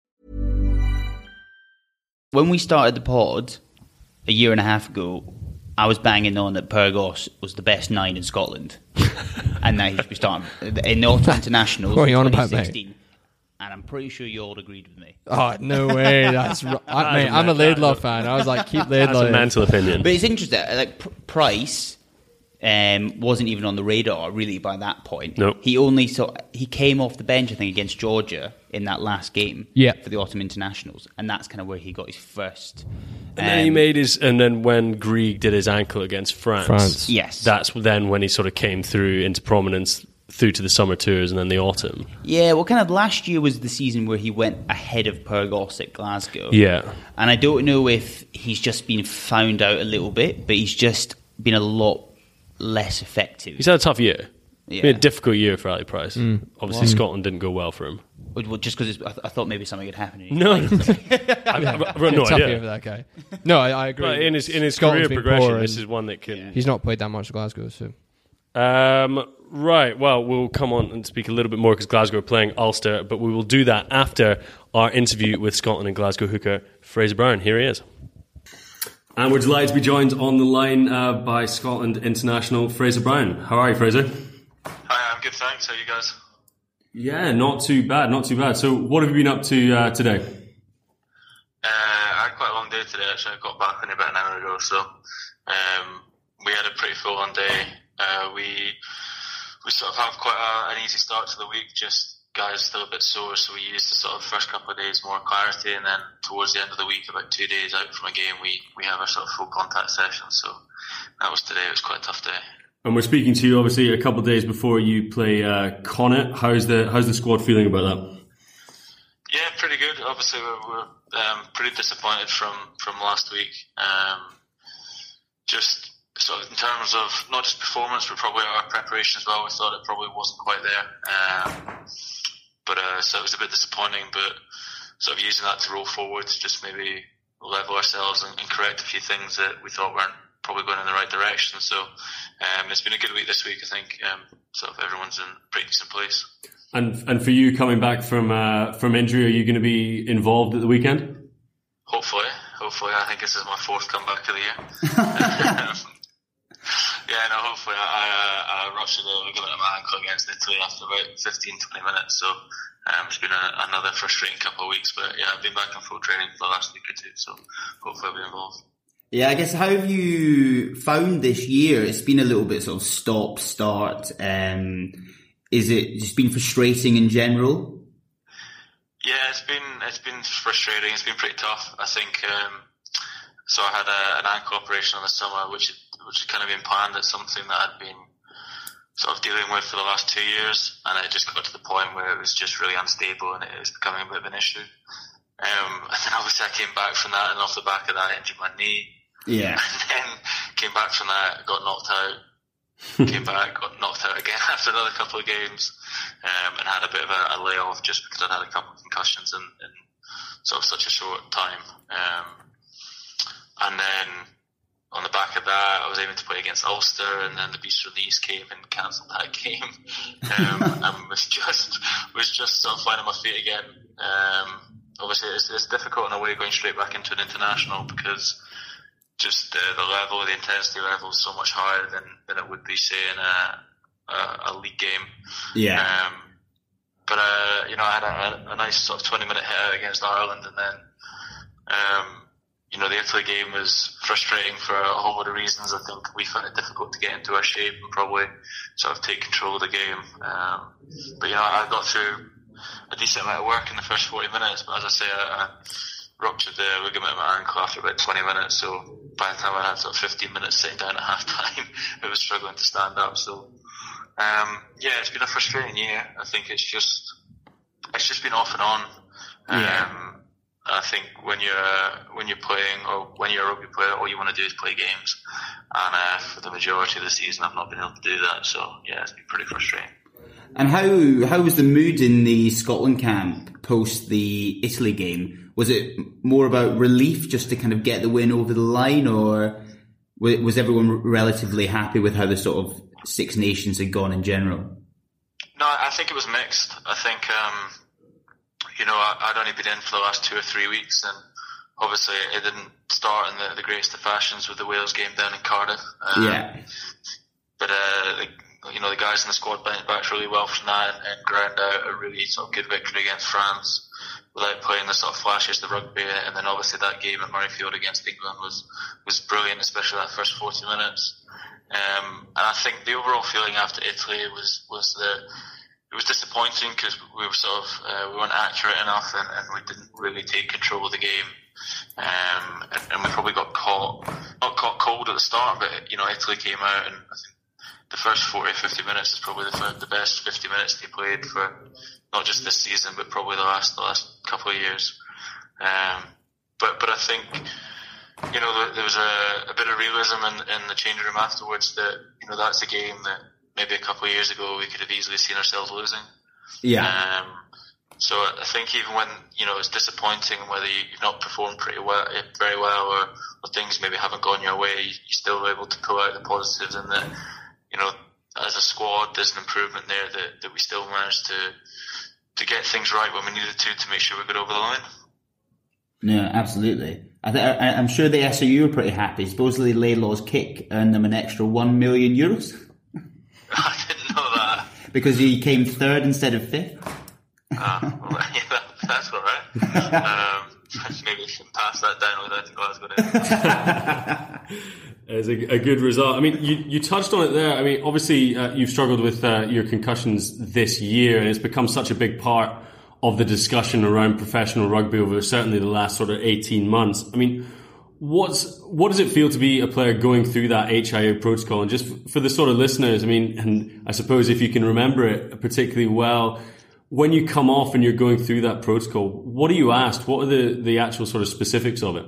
when we started the pod a year and a half ago, I was banging on that Pyrgos was the best nine in Scotland. And now he should be starting in the Autumn Internationals What are you on about, twenty mate? sixteen. And I'm pretty sure you all agreed with me. Oh, no way. That's ri- I, mate, I'm a Laidlaw fan. I was like, keep Laidlaw. That's a in. mental opinion. But it's interesting. Like P- Price um, wasn't even on the radar really by that point. Nope. He only saw he came off the bench, I think, against Georgia in that last game. Yeah. For the Autumn Internationals, and that's kind of where he got his first. And then he um, made his, and then when Grieg did his ankle against France, France. Yes. that's then when he sort of came through into prominence through to the summer tours and then the autumn. Yeah, well, kind of last year was the season where he went ahead of Pyrgos at Glasgow. Yeah. And I don't know if he's just been found out a little bit, but he's just been a lot less effective. He's had a tough year. Yeah. It's been a difficult year for Ali Price. Mm. Obviously, Well- Scotland didn't go well for him. Well, just because I, th- I thought maybe something had happened. and he No. played. I've, I've got no Tough idea. year for that guy. No, I, I agree. But in his in his Scotland's career been poor progression, this and is one that can. He's not played that much at Glasgow, so. Um, right. Well, we'll come on and speak a little bit more because Glasgow are playing Ulster, but we will do that after our interview with Scotland and Glasgow hooker Fraser Brown. Here he is. And we're delighted to be joined on the line uh, by Scotland international Fraser Brown. How are you, Fraser? Hi, I'm good, thanks. How are you guys? Yeah, not too bad, not too bad. So, what have you been up to uh, today? Uh, I had quite a long day today, actually. I got back only about an hour ago, so um, we had a pretty full-on day. Uh, we we sort of have quite a, an easy start to the week, just guys still a bit sore, so we used the sort of first couple of days more clarity, and then towards the end of the week, about two days out from a game, we, we have our sort of full contact session. So that was today. It was quite a tough day. And we're speaking to you obviously a couple of days before you play uh, Connacht. How's the how's the squad feeling about that? Yeah, pretty good. Obviously, we're, we're um, pretty disappointed from from last week. Um, just sort of in terms of not just performance, but probably our preparation as well. We thought it probably wasn't quite there. Um, but uh, so it was a bit disappointing. But sort of using that to roll forward, to just maybe level ourselves and, and correct a few things that we thought weren't probably going in the right direction. So um, it's been a good week this week, I think. Um, sort of everyone's in a pretty decent place. And and for you coming back from uh, from injury, are you going to be involved at the weekend? Hopefully, hopefully. I think this is my fourth comeback of the year. um, yeah, no, hopefully. I, I, I ruptured the ligament of my ankle against Italy after about fifteen, twenty minutes. So um, it's been a, another frustrating couple of weeks. But yeah, I've been back in full training for the last week or two. So hopefully I'll be involved. Yeah, I guess, how have you found this year? It's been a little bit sort of stop, start. Um, is it just been frustrating in general? Yeah, it's been it's been frustrating. It's been pretty tough. I think. Um, so I had a, an ankle operation in the summer, which which had kind of been planned. It's something that I'd been sort of dealing with for the last two years, and it just got to the point where it was just really unstable, and it was becoming a bit of an issue. Um, and then obviously I came back from that, and off the back of that, I injured my knee. Yeah. And then came back from that, got knocked out, came back, got knocked out again after another couple of games, um, and had a bit of a, a layoff just because I'd had a couple of concussions in, in sort of such a short time. Um, and then on the back of that, I was aiming to play against Ulster, and then the Beast from the East came and cancelled that game. Um, and was just, was just sort of finding my feet again. Um, obviously it's, it's difficult in a way going straight back into an international, because just uh, the level, the intensity level is so much higher than, than it would be, say, in a, a, a league game. Yeah. Um, but, uh, you know, I had a, a nice sort of twenty minute hit out against Ireland, and then, um, you know, the Italy game was frustrating for a whole lot of reasons. I think we found it difficult to get into our shape and probably sort of take control of the game. Um, but, you know, I got through a decent amount of work in the first forty minutes, but as I say, I, I ruptured the ligament of my ankle after about twenty minutes, so by the time I had sort of fifteen minutes sitting down at half time, I was struggling to stand up. So um, yeah, it's been a frustrating year. I think it's just it's just been off and on. Yeah. Um, I think when you're uh, when you're playing, or when you're a rugby player, all you want to do is play games, and uh, for the majority of the season I've not been able to do that. So yeah, it's been pretty frustrating. And how how was the mood in the Scotland camp post the Italy game? Was it more about relief just to kind of get the win over the line, or was everyone relatively happy with how the sort of Six Nations had gone in general? No, I think it was mixed. I think, um, you know, I'd only been in for the last two or three weeks, and obviously it didn't start in the, the greatest of fashions with the Wales game down in Cardiff. Um, yeah. But, uh, the, you know, the guys in the squad bounced back really well from that, and, and ground out a really sort of good victory against France without playing the sort of flashes of the rugby. And then obviously that game at Murrayfield against England was, was brilliant, especially that first forty minutes. Um, and I think the overall feeling after Italy was, was that it was disappointing, because we were sort of, uh, we weren't accurate enough, and, and we didn't really take control of the game. Um, and, and we probably got caught, not caught cold at the start, but, you know, Italy came out, and I think the first forty, fifty minutes is probably the, the best fifty minutes they played for not just this season, but probably the last the last couple of years. Um, but but I think, you know, there, there was a, a bit of realism in, in the change room afterwards that, you know, that's a game that maybe a couple of years ago we could have easily seen ourselves losing. Yeah. Um, so I think even when, you know, it's disappointing whether you've not performed pretty well, very well, or, or things maybe haven't gone your way, you still were able to pull out the positives, and that, you know, as a squad, there's an improvement there that, that we still managed to to get things right when we needed to to make sure we got over the line. Yeah, absolutely. I th- I, I'm sure the S R U were pretty happy. Supposedly Laidlaw's kick earned them an extra one million euros. I didn't know that. Because he came third instead of fifth. Ah, well, yeah, that, that's all right. um, maybe we can pass that down without Glasgow. It's a, a good result. I mean, you, you touched on it there. I mean, obviously, uh, you've struggled with uh, your concussions this year, and it's become such a big part of the discussion around professional rugby over certainly the last sort of eighteen months. I mean, what's what does it feel to be a player going through that H I A protocol? And just for the sort of listeners, I mean, and I suppose if you can remember it particularly well, when you come off and you're going through that protocol, what are you asked? What are the, the actual sort of specifics of it?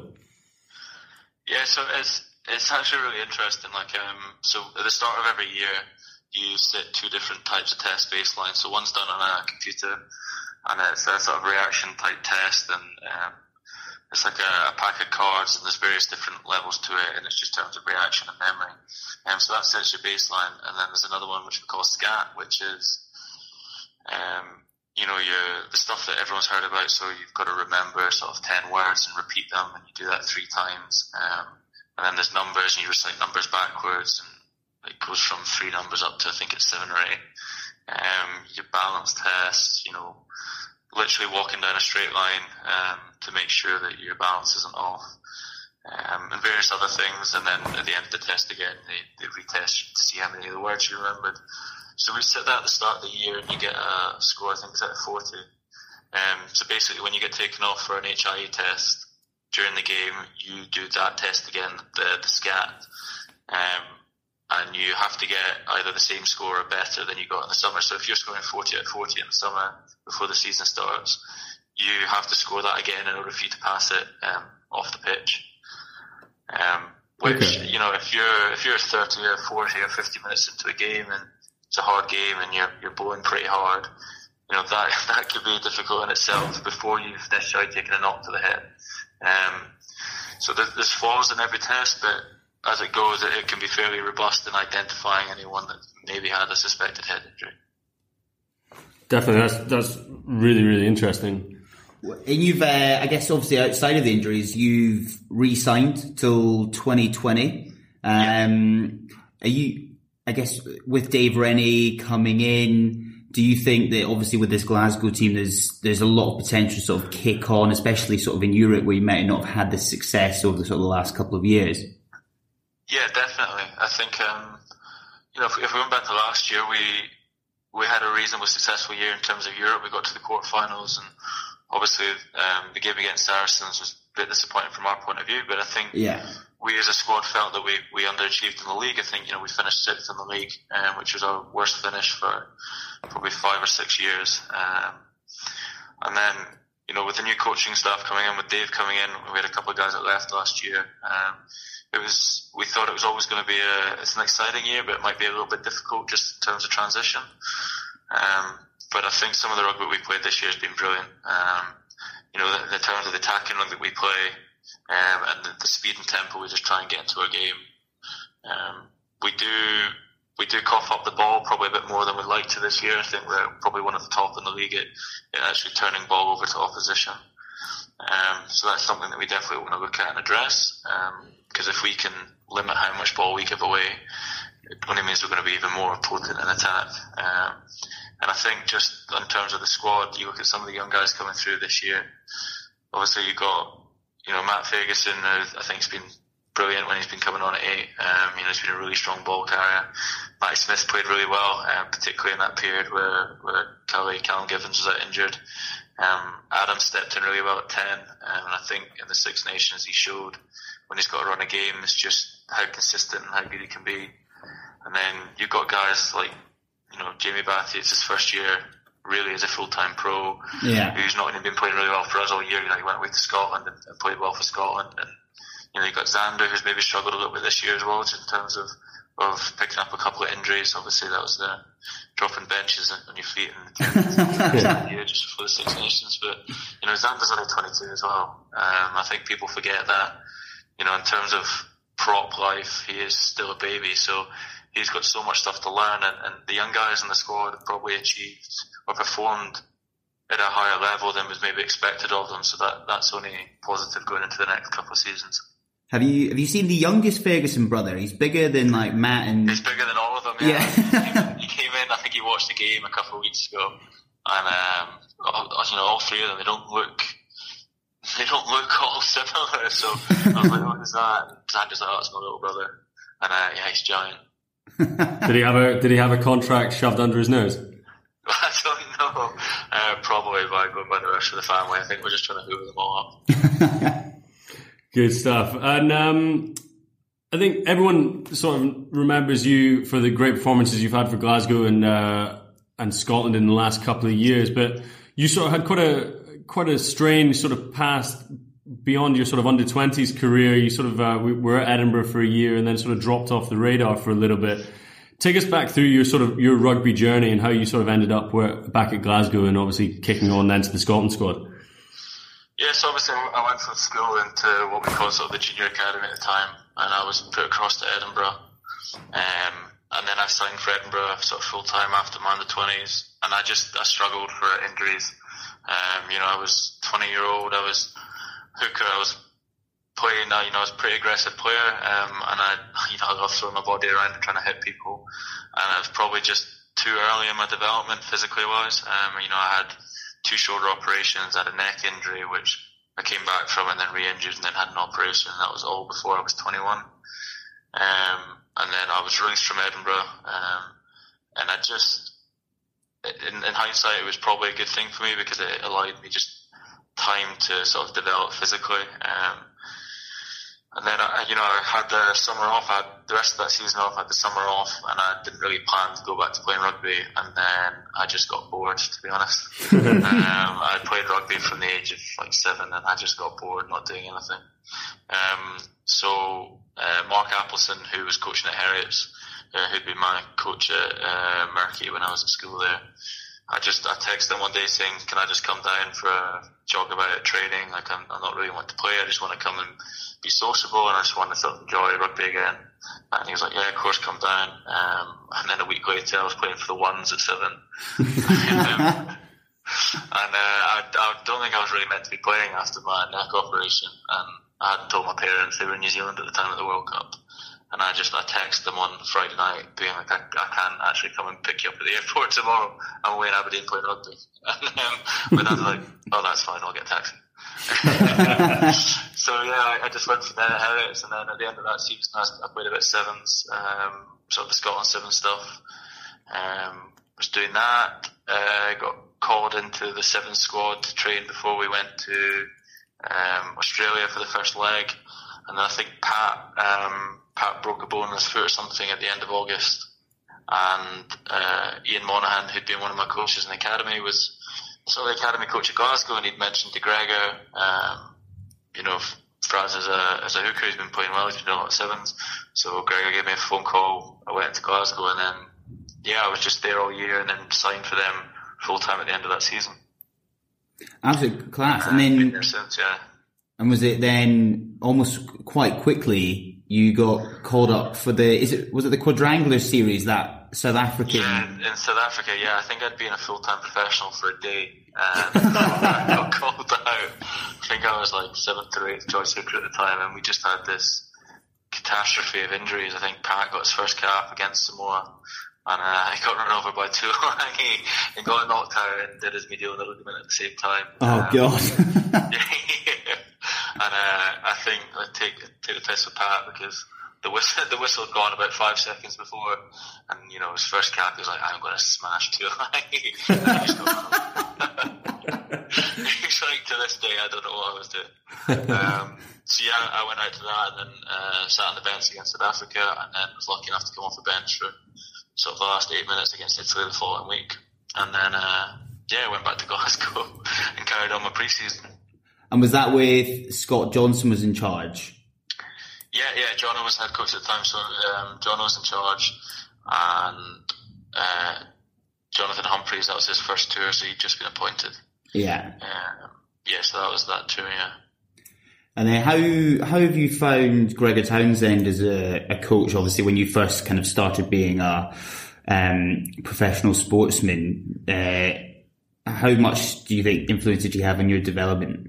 Yeah, so it's it's actually really interesting. Like, um, so at the start of every year, you set two different types of test baselines. So one's done on a computer, and it's a sort of reaction type test, and um, it's like a, a pack of cards, and there's various different levels to it, and it's just in terms of reaction and memory. Um, so that sets your baseline, and then there's another one which we call SCAT, which is, um, you know, your, the stuff that everyone's heard about. So you've got to remember sort of ten words and repeat them, and you do that three times. Um, and then there's numbers, and you recite numbers backwards, and it goes from three numbers up to I think it's seven or eight. Um, your balance test, you know, literally walking down a straight line um, to make sure that your balance isn't off, um, and various other things. And then at the end of the test again, they, they retest to see how many of the words you remembered. So we set that at the start of the year, and you get a score, I think it's at forty. Um, so basically, when you get taken off for an H I A test during the game, you do that test again, the, the SCAT, um, and you have to get either the same score or better than you got in the summer. So if you're scoring forty out of forty in the summer before the season starts, you have to score that again in order for you to pass it um, off the pitch. Um, which, okay. you know, if you're if you're thirty or forty or fifty minutes into a game and it's a hard game and you're you're bowling pretty hard, you know, that that could be difficult in itself before you've necessarily taken a knock to the head. Um, so there's, there's flaws in every test, but as it goes, it, it can be fairly robust in identifying anyone that maybe had a suspected head injury. Definitely, that's that's really really interesting. And you've, uh, I guess, obviously outside of the injuries, you've re-signed till twenty twenty. Um, yeah. Are you? I guess with Dave Rennie coming in, do you think that obviously with this Glasgow team, there's there's a lot of potential to sort of kick on, especially sort of in Europe where you might not have had the success over the sort of the last couple of years? Yeah, definitely. I think um, you know if, if we went back to last year, we we had a reasonably successful year in terms of Europe. We got to the quarterfinals, and obviously um, the game against Saracens was a bit disappointing from our point of view. But I think yeah. we as a squad felt that we, we underachieved in the league. I think, you know, we finished sixth in the league, um, which was our worst finish for probably five or six years. Um, and then, you know, with the new coaching staff coming in, with Dave coming in, we had a couple of guys that left last year. Um, it was, we thought it was always going to be a, it's an exciting year, but it might be a little bit difficult just in terms of transition. Um, but I think some of the rugby we played this year has been brilliant. Um, you know, in terms of the attacking rugby we play, Um, and the, the speed and tempo we just try and get into our game. Um, we do we do cough up the ball probably a bit more than we'd like to this year. I think we're probably one of the top in the league at, at actually turning ball over to opposition. Um, so that's something that we definitely want to look at and address. Because um, if we can limit how much ball we give away, it only means we're going to be even more potent in attack. Um, and I think just in terms of the squad, you look at some of the young guys coming through this year. Obviously, you got You know, Matt Ferguson, uh, I think, has been brilliant when he's been coming on at eight. Um, you know, he's been a really strong ball carrier. Matty Smith played really well, um, particularly in that period where, where Callie, Callum Givens was out injured. Um, Adam stepped in really well at ten, um, and I think in the Six Nations he showed when he's got to run a game, it's just how consistent and how good he can be. And then you've got guys like, you know, Jamie Batty, it's his first year really as a full-time pro, yeah. who's not even been playing really well for us all year. You know, he went away to Scotland and, and played well for Scotland. And, you know, you've got Xander, who's maybe struggled a little bit this year as well, just in terms of, of picking up a couple of injuries. Obviously, that was the dropping benches on your feet and yeah. year just before the Six Nations. But, you know, Xander's only twenty-two as well. Um, I think people forget that, you know, in terms of prop life, he is still a baby. So he's got so much stuff to learn, and, and the young guys in the squad have probably achieved or performed at a higher level than was maybe expected of them. So that that's only positive going into the next couple of seasons. Have you have you seen the youngest Ferguson brother? He's bigger than like Matt and. He's bigger than all of them. Yeah. yeah. he, came in. I think he watched the game a couple of weeks ago, and um, you know, all three of them, they don't look. They don't look all similar. So I was like, "What is that?" And Xander's like, "Oh, it's my little brother." and uh, yeah, he's giant. Did he have a Did he have a contract shoved under his nose? I don't know. Uh, probably by going by the rest of the family. I think we're just trying to hoover them all up. Good stuff. And um, I think everyone sort of remembers you for the great performances you've had for Glasgow and uh, and Scotland in the last couple of years. But you sort of had quite a quite a strange sort of past beyond your sort of under twenties career. You sort of uh, we were at Edinburgh for a year and then sort of dropped off the radar for a little bit. Take us back through your sort of your rugby journey and how you sort of ended up where, back at Glasgow and obviously kicking on then to the Scotland squad. Yes, obviously I went from school into what we call sort of the junior academy at the time, and I was put across to Edinburgh. Um, and then I signed for Edinburgh sort of full time after my under twenties, and I just I struggled for injuries. Um, you know, I was twenty year old, I was hooker, I was playing, uh, you know, I was a pretty aggressive player, um, and I, you know, I was throwing my body around and trying to hit people, and I was probably just too early in my development physically wise. Um, you know, I had two shoulder operations, I had a neck injury, which I came back from and then re-injured and then had an operation. That was all before I was twenty-one. Um, and then I was released from Edinburgh, um, and I just, in, in hindsight, it was probably a good thing for me because it allowed me just time to sort of develop physically. Um, And then, I, you know, I had the summer off, I had the rest of that season off, I had the summer off, and I didn't really plan to go back to playing rugby, and then I just got bored, to be honest. um, I played rugby from the age of like seven, and I just got bored not doing anything. Um, so, uh, Mark Appleson, who was coaching at Heriots, uh, who'd been my coach at uh, Murky when I was at school there, I just, I texted him one day saying, can I just come down for a jog about at training? Like, I'm, I'm not really want to play, I just want to come and be sociable, and I just want to sort of enjoy rugby again. And he was like, yeah, of course, come down. Um, and then a week later, I was playing for the ones at seven. um, and uh, I, I don't think I was really meant to be playing after my neck operation. And I hadn't told my parents, they were in New Zealand at the time of the World Cup. And I just, I texted them on Friday night being like, I, I can't actually come and pick you up at the airport tomorrow. I'm away in Aberdeen playing rugby. And um, my dad's like, oh, that's fine, I'll get a taxi. So yeah, I, I just went from there at Heriots, and then at the end of that season, I, I played a bit of sevens, um, sort of the Scotland seven stuff. Um, was doing that, uh, got called into the seven squad to train before we went to um, Australia for the first leg. And then I think Pat, um, Pat broke a bone in his foot or something at the end of August. And uh, Ian Monaghan, who'd been one of my coaches in the academy, was sort of the academy coach at Glasgow, and he'd mentioned to Gregor, um, you know, Franz as a as a hooker, he's been playing well, he's been doing a lot of sevens. So Gregor gave me a phone call, I went to Glasgow, and then, yeah, I was just there all year and then signed for them full time at the end of that season. Absolute class. Uh, and then, been there since, yeah. And was it then almost quite quickly you got called up for the, is it, was it the quadrangular series, that South African? Yeah, in South Africa, yeah. I think I'd been a full-time professional for a day, and I got called out. I think I was like seventh or eighth choice hooker at the time, and we just had this catastrophe of injuries. I think Pat got his first cap against Samoa, and uh, he got run over by Tuolangi. he, he got knocked out and did his medial ligament at the same time. Oh, um, God. yeah. And uh, I think I take take the piss with Pat because the whistle the whistle had gone about five seconds before, and you know his first cap, he was like, "I'm going to smash Tuolangi." He's like, to this day, I don't know what I was doing. Um, so yeah, I went out to that and then uh, sat on the bench against South Africa, and then was lucky enough to come off the bench for sort of the last eight minutes against Italy the following week, and then uh, yeah, I went back to Glasgow and carried on my pre-season. And was that with Scott Johnson was in charge? Yeah, yeah, John was head coach at the time, so um, John was in charge, and uh, Jonathan Humphreys, that was his first tour, so he'd just been appointed. Yeah. Um, yeah, so that was that tour, yeah. And then how how have you found Gregor Townsend as a, a coach, obviously, when you first kind of started being a um, professional sportsman? Uh, how much do you think influence did you have in your development?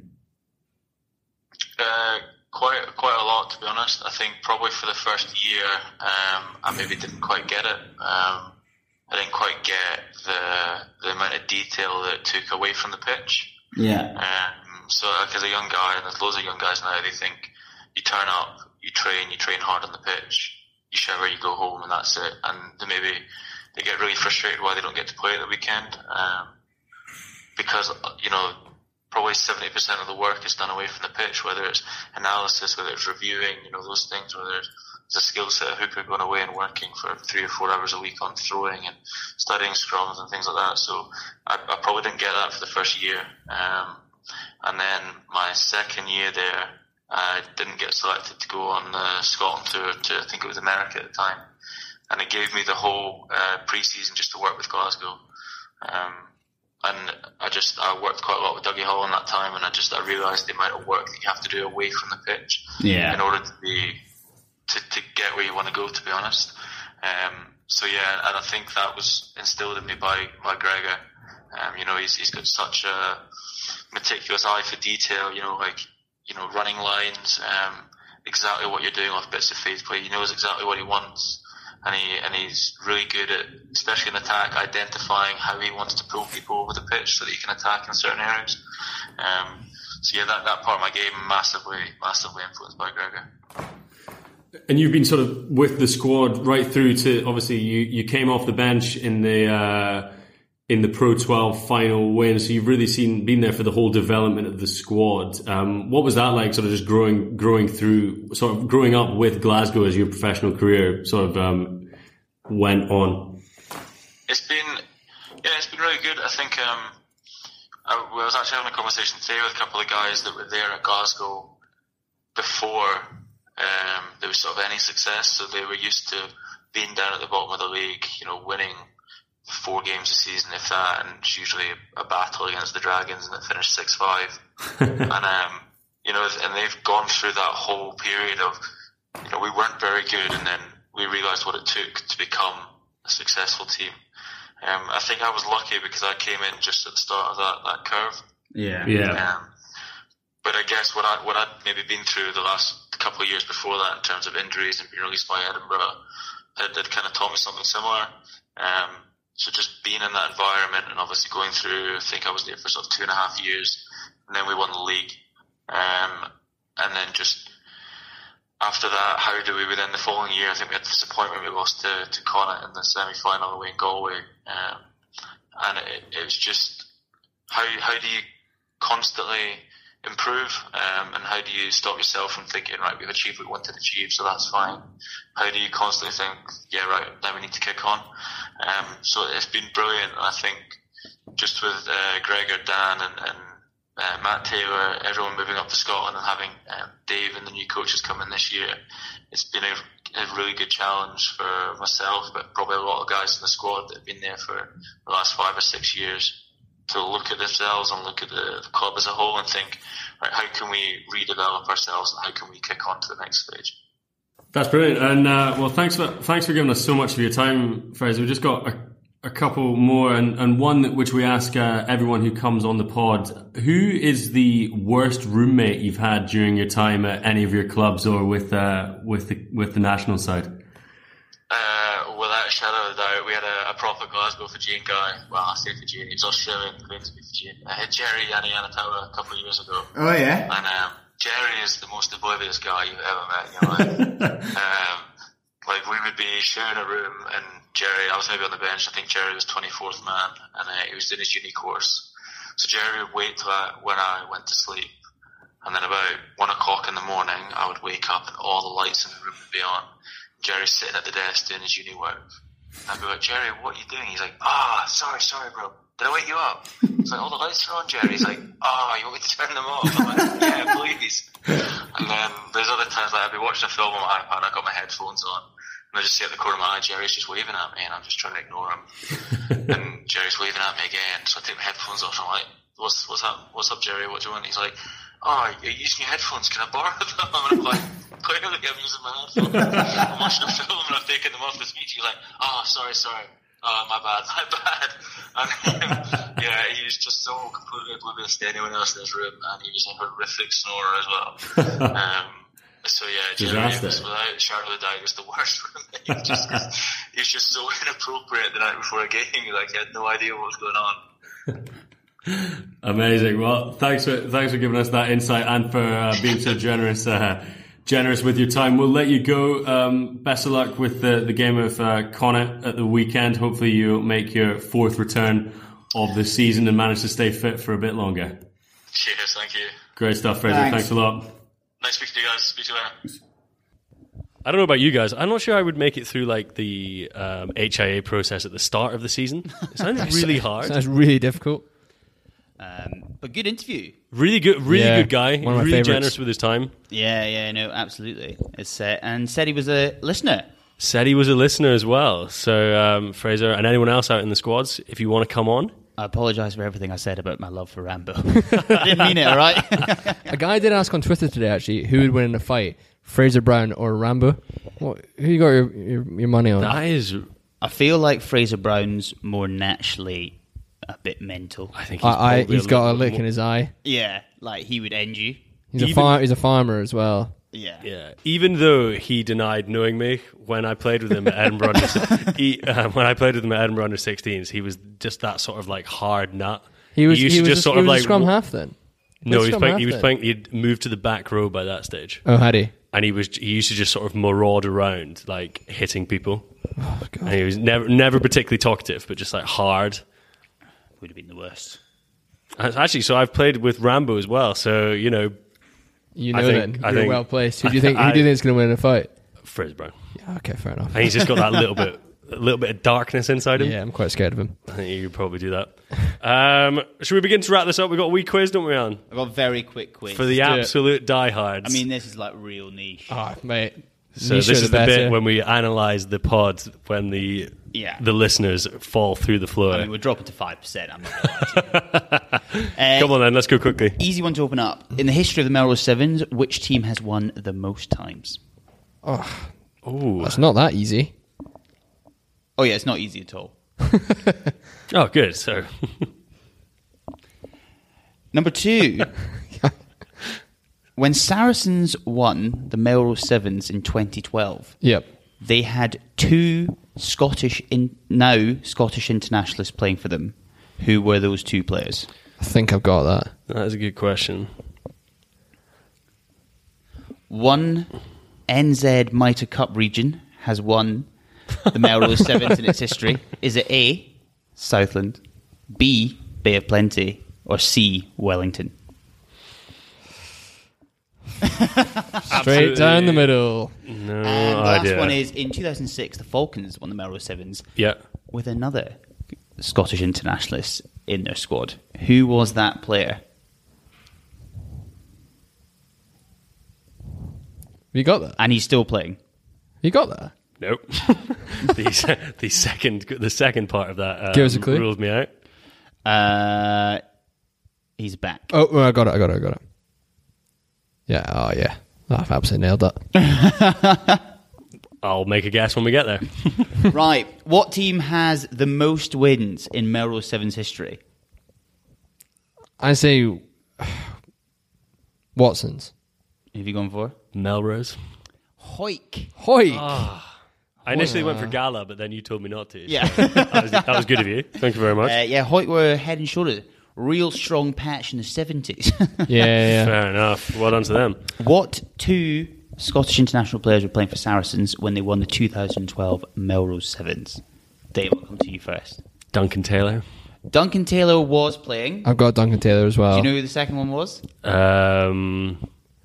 Uh, quite quite a lot, to be honest. I think probably for the first year, um, I maybe didn't quite get it. Um, I didn't quite get the the amount of detail that it took away from the pitch. Yeah. Um, so, like, as a young guy, and there's loads of young guys now, they think you turn up, you train, you train hard on the pitch, you shower, you go home, and that's it. And they maybe they get really frustrated why they don't get to play at the weekend, um, because, you know, probably seventy percent of the work is done away from the pitch, whether it's analysis, whether it's reviewing, you know, those things, whether it's a skill set, hooker going away and working for three or four hours a week on throwing and studying scrums and things like that. So I, I probably didn't get that for the first year. Um, and then my second year there, I didn't get selected to go on the Scotland tour to, I think it was America at the time. And it gave me the whole uh, pre-season just to work with Glasgow. Um, and I just, I worked quite a lot with Dougie Hall in that time, and I just, I realised the amount of work that you have to do away from the pitch yeah. in order to be, to, to get where you want to go, to be honest. Um, so yeah, and I think that was instilled in me by, by Gregor. Um, you know, he's, he's got such a meticulous eye for detail, you know, like, you know, running lines, um, exactly what you're doing off bits of phase play. He knows exactly what he wants, and he and he's really good at, especially in attack, identifying how he wants to pull people over the pitch so that he can attack in certain areas. Um, so yeah, that, that part of my game massively, massively influenced by Gregor. And you've been sort of with the squad right through to, obviously you, you came off the bench in the uh, in the Pro twelve final win, so you've really seen been there for the whole development of the squad. Um, what was that like, sort of just growing growing through, sort of growing up with Glasgow as your professional career sort of um, went on? It's been, yeah, it's been really good. I think um, I, I was actually having a conversation today with a couple of guys that were there at Glasgow before um, there was sort of any success, so they were used to being down at the bottom of the league, you know, winning four games a season, if that, and it's usually a, a battle against the Dragons, and it finished six five. And um, you know, and they've gone through that whole period of, you know, we weren't very good, and then we realised what it took to become a successful team. Um, I think I was lucky because I came in just at the start of that, that curve. Yeah, yeah. Um, but I guess what I what I'd maybe been through the last couple of years before that, in terms of injuries and being released by Edinburgh, had, had kind of taught me something similar. Um, So just being in that environment and obviously going through, I think I was there for sort of two and a half years, and then we won the league. Um, and then just after that, how do we, within the following year, I think we had the disappointment, we lost to, to Connacht in the semi-final away in Galway. Um, and it, it was just, how, how do you constantly improve, um, and how do you stop yourself from thinking, right, we've achieved what we wanted to achieve, so that's fine. How do you constantly think, yeah, right, now we need to kick on? Um, so it's been brilliant. I think just with uh, Gregor, Dan, and, and uh, Matt Taylor, everyone moving up to Scotland, and having um, Dave and the new coaches come in this year, it's been a, a really good challenge for myself, but probably a lot of guys in the squad that have been there for the last five or six years, to look at themselves and look at the, the club as a whole and think, right, how can we redevelop ourselves and how can we kick on to the next stage? That's brilliant. And uh, well, thanks for thanks for giving us so much of your time, Fraser. We've just got a, a couple more, and, and one that which we ask uh, everyone who comes on the pod. Who is the worst roommate you've had during your time at any of your clubs or with uh, with the with the national side? Uh, without a shadow of a doubt, we had a, a proper Glasgow Fijian guy. Well, I say Fijian, he was Australian, claimed to be Fijian. I had Jerry Yannianatawa a couple of years ago. Oh, yeah? And um, Jerry is the most oblivious guy you've ever met in your life. um, like, we would be sharing a room, and Jerry, I was maybe on the bench, I think Jerry was twenty-fourth man, and uh, he was doing his uni course. So Jerry would wait till I, when I went to sleep, and then about one o'clock in the morning, I would wake up and all the lights in the room would be on. Jerry's sitting at the desk doing his uni work. I'd be like, Jerry, what are you doing? He's like, ah, oh, sorry, sorry, bro. Did I wake you up? It's like, all the lights are on, Jerry. He's like, oh, you want me to turn them off? I'm like, yeah, please. And then there's other times, like, I'd be watching a film on my iPad, I've got my headphones on, and I just see at the corner of my eye, Jerry's just waving at me, and I'm just trying to ignore him. And Jerry's waving at me again, so I take my headphones off, and I'm like, what's, what's up? What's up, Jerry? What do you want? He's like, oh, you're using your headphones, can I borrow them? And I'm like, clearly I'm using my headphones. I'm watching a film and I've taken them off to speak to you, like, oh, sorry, sorry. Oh, my bad, my bad. And um, yeah, he was just so completely oblivious to anyone else in his room, and he was a horrific snorer as well. um, so yeah, Jerry was, without a shadow of a doubt, was the worst roommate. He was just, he was just so inappropriate the night before a game, like he had no idea what was going on. Amazing. Well, thanks for thanks for giving us that insight and for uh, being so generous uh, generous with your time. We'll let you go. Um, best of luck with the, the game of uh, Connacht at the weekend. Hopefully you'll make your fourth return of the season and manage to stay fit for a bit longer. Cheers, thank you. Great stuff, Fraser. Thanks, Thanks a lot. Nice speaking to you guys. Speak to you later. I don't know about you guys. I'm not sure I would make it through like the um, H I A process at the start of the season. It sounds really hard. Sounds really difficult. Um, but good interview. Really good, really Yeah, good guy. one of my Really favourites. generous with his time. Yeah, yeah, no, absolutely. It's uh, and said he was a listener. Said he was a listener as well. So um, Fraser and anyone else out in the squads, if you want to come on. I apologise for everything I said about my love for Rambo. I didn't mean it, all right? A guy did ask on Twitter today, actually, who would win in a fight, Fraser Brown or Rambo? What, who you got your, your, your money on? That is... I feel like Fraser Brown's more naturally a bit mental. I think he's, I, I, probably he's a got a little bit lick more- in his eye. Yeah, like he would end you. He's a, Even- far, he's a farmer as well. Yeah. Yeah, even though he denied knowing me when I played with him at Edinburgh, under, he, um, when I played with him at Edinburgh under sixteens, he was just that sort of like hard nut. He was, used he to was, just a, sort he of was like a scrum half then? No, Was he was scrum playing. half He was then? playing. He'd moved to the back row by that stage. Oh, had he? And he was. He used to just sort of maraud around, like hitting people. Oh, God. And he was never, never particularly talkative, but just like hard. Would have been the worst. And actually, so I've played with Rambo as well. So you know, You know I think, then. I You're think, well placed. Who do you think, who I- do you think is going to win in a fight? Fraser Brown. Yeah, okay, fair enough. And he's just got that little bit, a little bit of darkness inside him. Yeah, I'm quite scared of him. I think you could probably do that. Um, should we begin to wrap this up? We've got a wee quiz, don't we, Alan? I got a very quick quiz. For the do it. absolute diehards. I mean, this is like real niche. Oh, mate. so Niche this are is the best, bit yeah. when we analyse the pod when the Yeah. the listeners fall through the floor. I mean, we're dropping to five percent. I'm not going to lie to you. Uh, Come on then, let's go quickly. Easy one to open up. In the history of the Melrose Sevens, which team has won the most times? Oh, Ooh. that's not that easy. Oh, yeah, it's not easy at all. Oh, good. So Number two. When Saracens won the Melrose Sevens in twenty twelve, Yep. they had two Scottish, in, now Scottish internationalists playing for them. Who were those two players? I think I've got that. that is a good question. One N Z Mitre Cup region has won the Melrose Sevens in its history. Is it A, Southland, B, Bay of Plenty, or C, Wellington? Straight down the middle. No And the last idea. one is, in two thousand six, the Falcons won the Melrose Sevens yeah. with another Scottish internationalist in their squad. Who was that player? You got that? And he's still playing. You got that? Nope. the, se- the second the second part of that um, Give us a clue. rules me out. Uh, he's back. Oh, oh, I got it, I got it, I got it. Yeah, oh yeah. I've absolutely nailed that. I'll make a guess when we get there. Right. What team has the most wins in Melrose Sevens history? I say Watson's. Who have you gone for? Melrose. Hoik. Hoik. I initially went for Gala, but then you told me not to. Yeah. So that, was, that was good of you. Thank you very much. Uh, yeah, Hoik were head and shoulders. Real strong patch in the seventies. Yeah, yeah. Fair enough. Well done to them. What two Scottish international players were playing for Saracens when they won the two thousand twelve Melrose Sevens? Dave, will come to you first. Duncan Taylor. Duncan Taylor was playing. I've got Duncan Taylor as well. Do you know who the second one was? Um,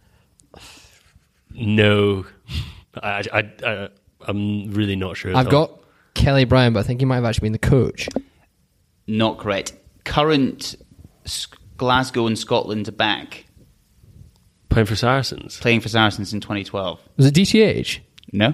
no. I, I, I, I'm really not sure. at I've all. got Kelly Bryan, but I think he might have actually been the coach. Not correct. Current S- Glasgow and Scotland back Playing for Saracens. playing for Saracens in twenty twelve. Was it D T H? No.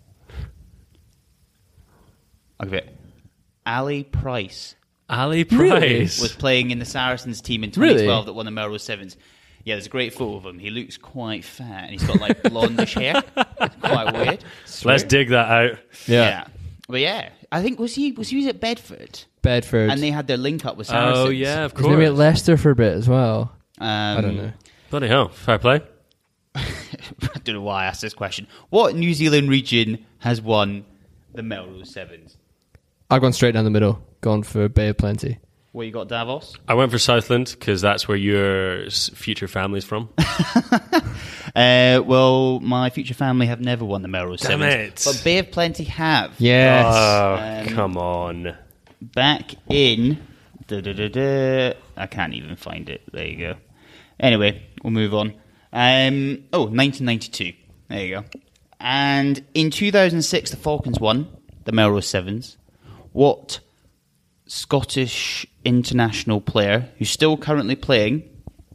I'll give it. Ali Price Ali Really? Price. was playing in the Saracens team in twenty twelve Really? that won the Melrose Sevens. Yeah, there's a great photo of him. He looks quite fat and he's got like blondish hair. It's quite weird. Let's dig that out. Yeah. But yeah, I think was he was he was at Bedford Bedford. and they had their link up with Saracens. Oh, yeah, of was maybe at course. Leicester for a bit as well. Um, I don't know. Bloody hell. Fair play. I don't know why I asked this question. What New Zealand region has won the Melrose Sevens? I've gone straight down the middle. Gone for Bay of Plenty. Where you got Davos? I went for Southland because that's where your s- future family's from. Uh, well, my future family have never won the Melrose Damn Sevens, it. but Bay of Plenty have. Yes. Oh, Um, come on. Back in, da, da, da, da, I can't even find it. There you go. Anyway, we'll move on. Um, oh, nineteen ninety-two. There you go. And in two thousand six, the Falcons won the Melrose Sevens. What Scottish international player, who's still currently playing,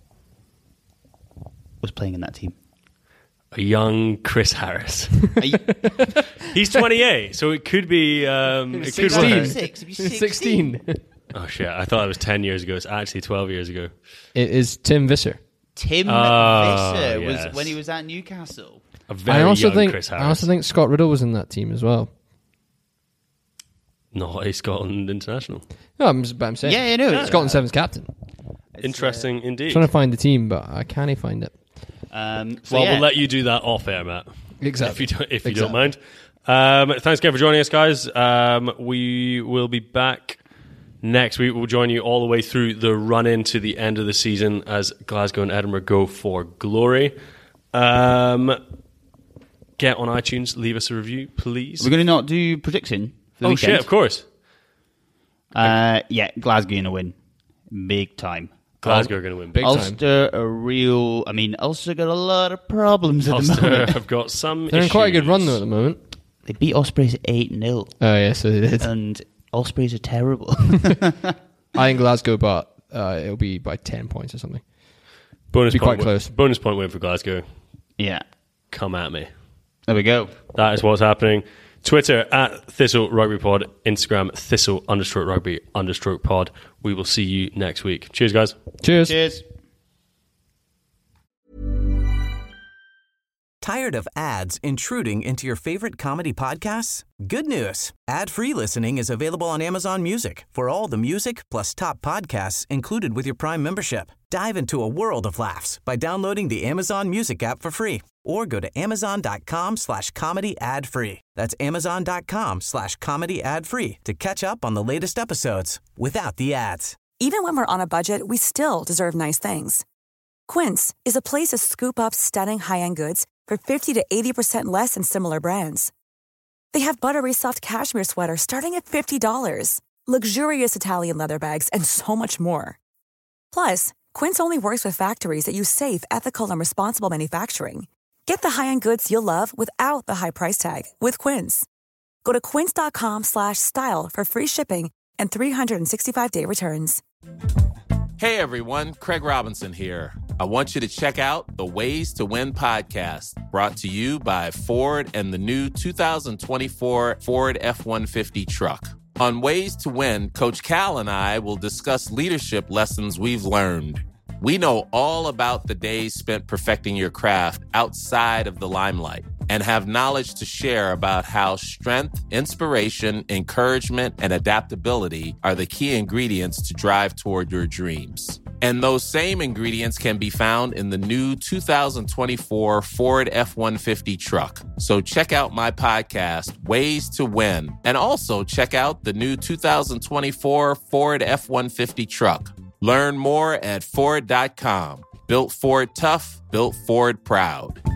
was playing in that team? A young Chris Harris. He's twenty-eight, so it could be. Um, it could sixteen. work. Six, it'd be sixteen. sixteen. Oh shit! I thought it was ten years ago. It's actually twelve years ago. It is Tim Visser. Tim Oh, Visser was yes. when he was at Newcastle. A very I also young think Chris Harris. I also think Scott Riddle was in that team as well. Not a Scotland international. No, I'm, but I'm saying Yeah, yeah, no, Scotland it's- Sevens captain. Interesting indeed. Trying to find the team, but I can't find it. Um, so well, yeah. we'll let you do that off air, Matt. Exactly. If you don't, if you Exactly. don't mind. Um, thanks again for joining us, guys. Um, we will be back next week. We'll join you all the way through the run in to the end of the season as Glasgow and Edinburgh go for glory. Um, get on iTunes, leave us a review, please. We're going to not do prediction for the oh weekend. shit! Of course, Uh, yeah, Glasgow going to win, big time. Glasgow are going to win big Ulster are real. I mean, Ulster got a lot of problems at the Ulster moment. have got some. They're in quite a good issues. run though at the moment. They beat Ospreys eight nil. Oh yeah, so they did. And Ospreys are terrible. I in Glasgow, but uh, it'll be by ten points or something. Bonus Be point quite win- close. Bonus point win for Glasgow. Yeah. Come at me. There we go. That is what's happening. Twitter at Thistle Rugby Pod. Instagram Thistle understroke Rugby understroke Pod. We will see you next week. Cheers, guys. Cheers. Cheers. Tired of ads intruding into your favorite comedy podcasts? Good news. Ad-free listening is available on Amazon Music for all the music plus top podcasts included with your Prime membership. Dive into a world of laughs by downloading the Amazon Music app for free or go to amazon.com slash comedy ad free. That's amazon.com slash comedy ad free to catch up on the latest episodes without the ads. Even when we're on a budget, we still deserve nice things. Quince is a place to scoop up stunning high-end goods for fifty to eighty percent less than similar brands. They have buttery soft cashmere sweaters starting at fifty dollars, luxurious Italian leather bags, and so much more. Plus, Quince only works with factories that use safe, ethical, and responsible manufacturing. Get the high-end goods you'll love without the high price tag with Quince. Go to quince.com slash style for free shipping and three sixty-five day returns. Hey everyone, Craig Robinson here. I want you to check out the Ways to Win podcast, brought to you by Ford and the new two thousand twenty-four Ford F one fifty truck. On Ways to Win, Coach Cal and I will discuss leadership lessons we've learned. We know all about the days spent perfecting your craft outside of the limelight and have knowledge to share about how strength, inspiration, encouragement, and adaptability are the key ingredients to drive toward your dreams. And those same ingredients can be found in the new two thousand twenty-four Ford F one fifty truck. So check out my podcast, Ways to Win, and also check out the new two thousand twenty-four Ford F one fifty truck. Learn more at Ford dot com. Built Ford tough, built Ford proud.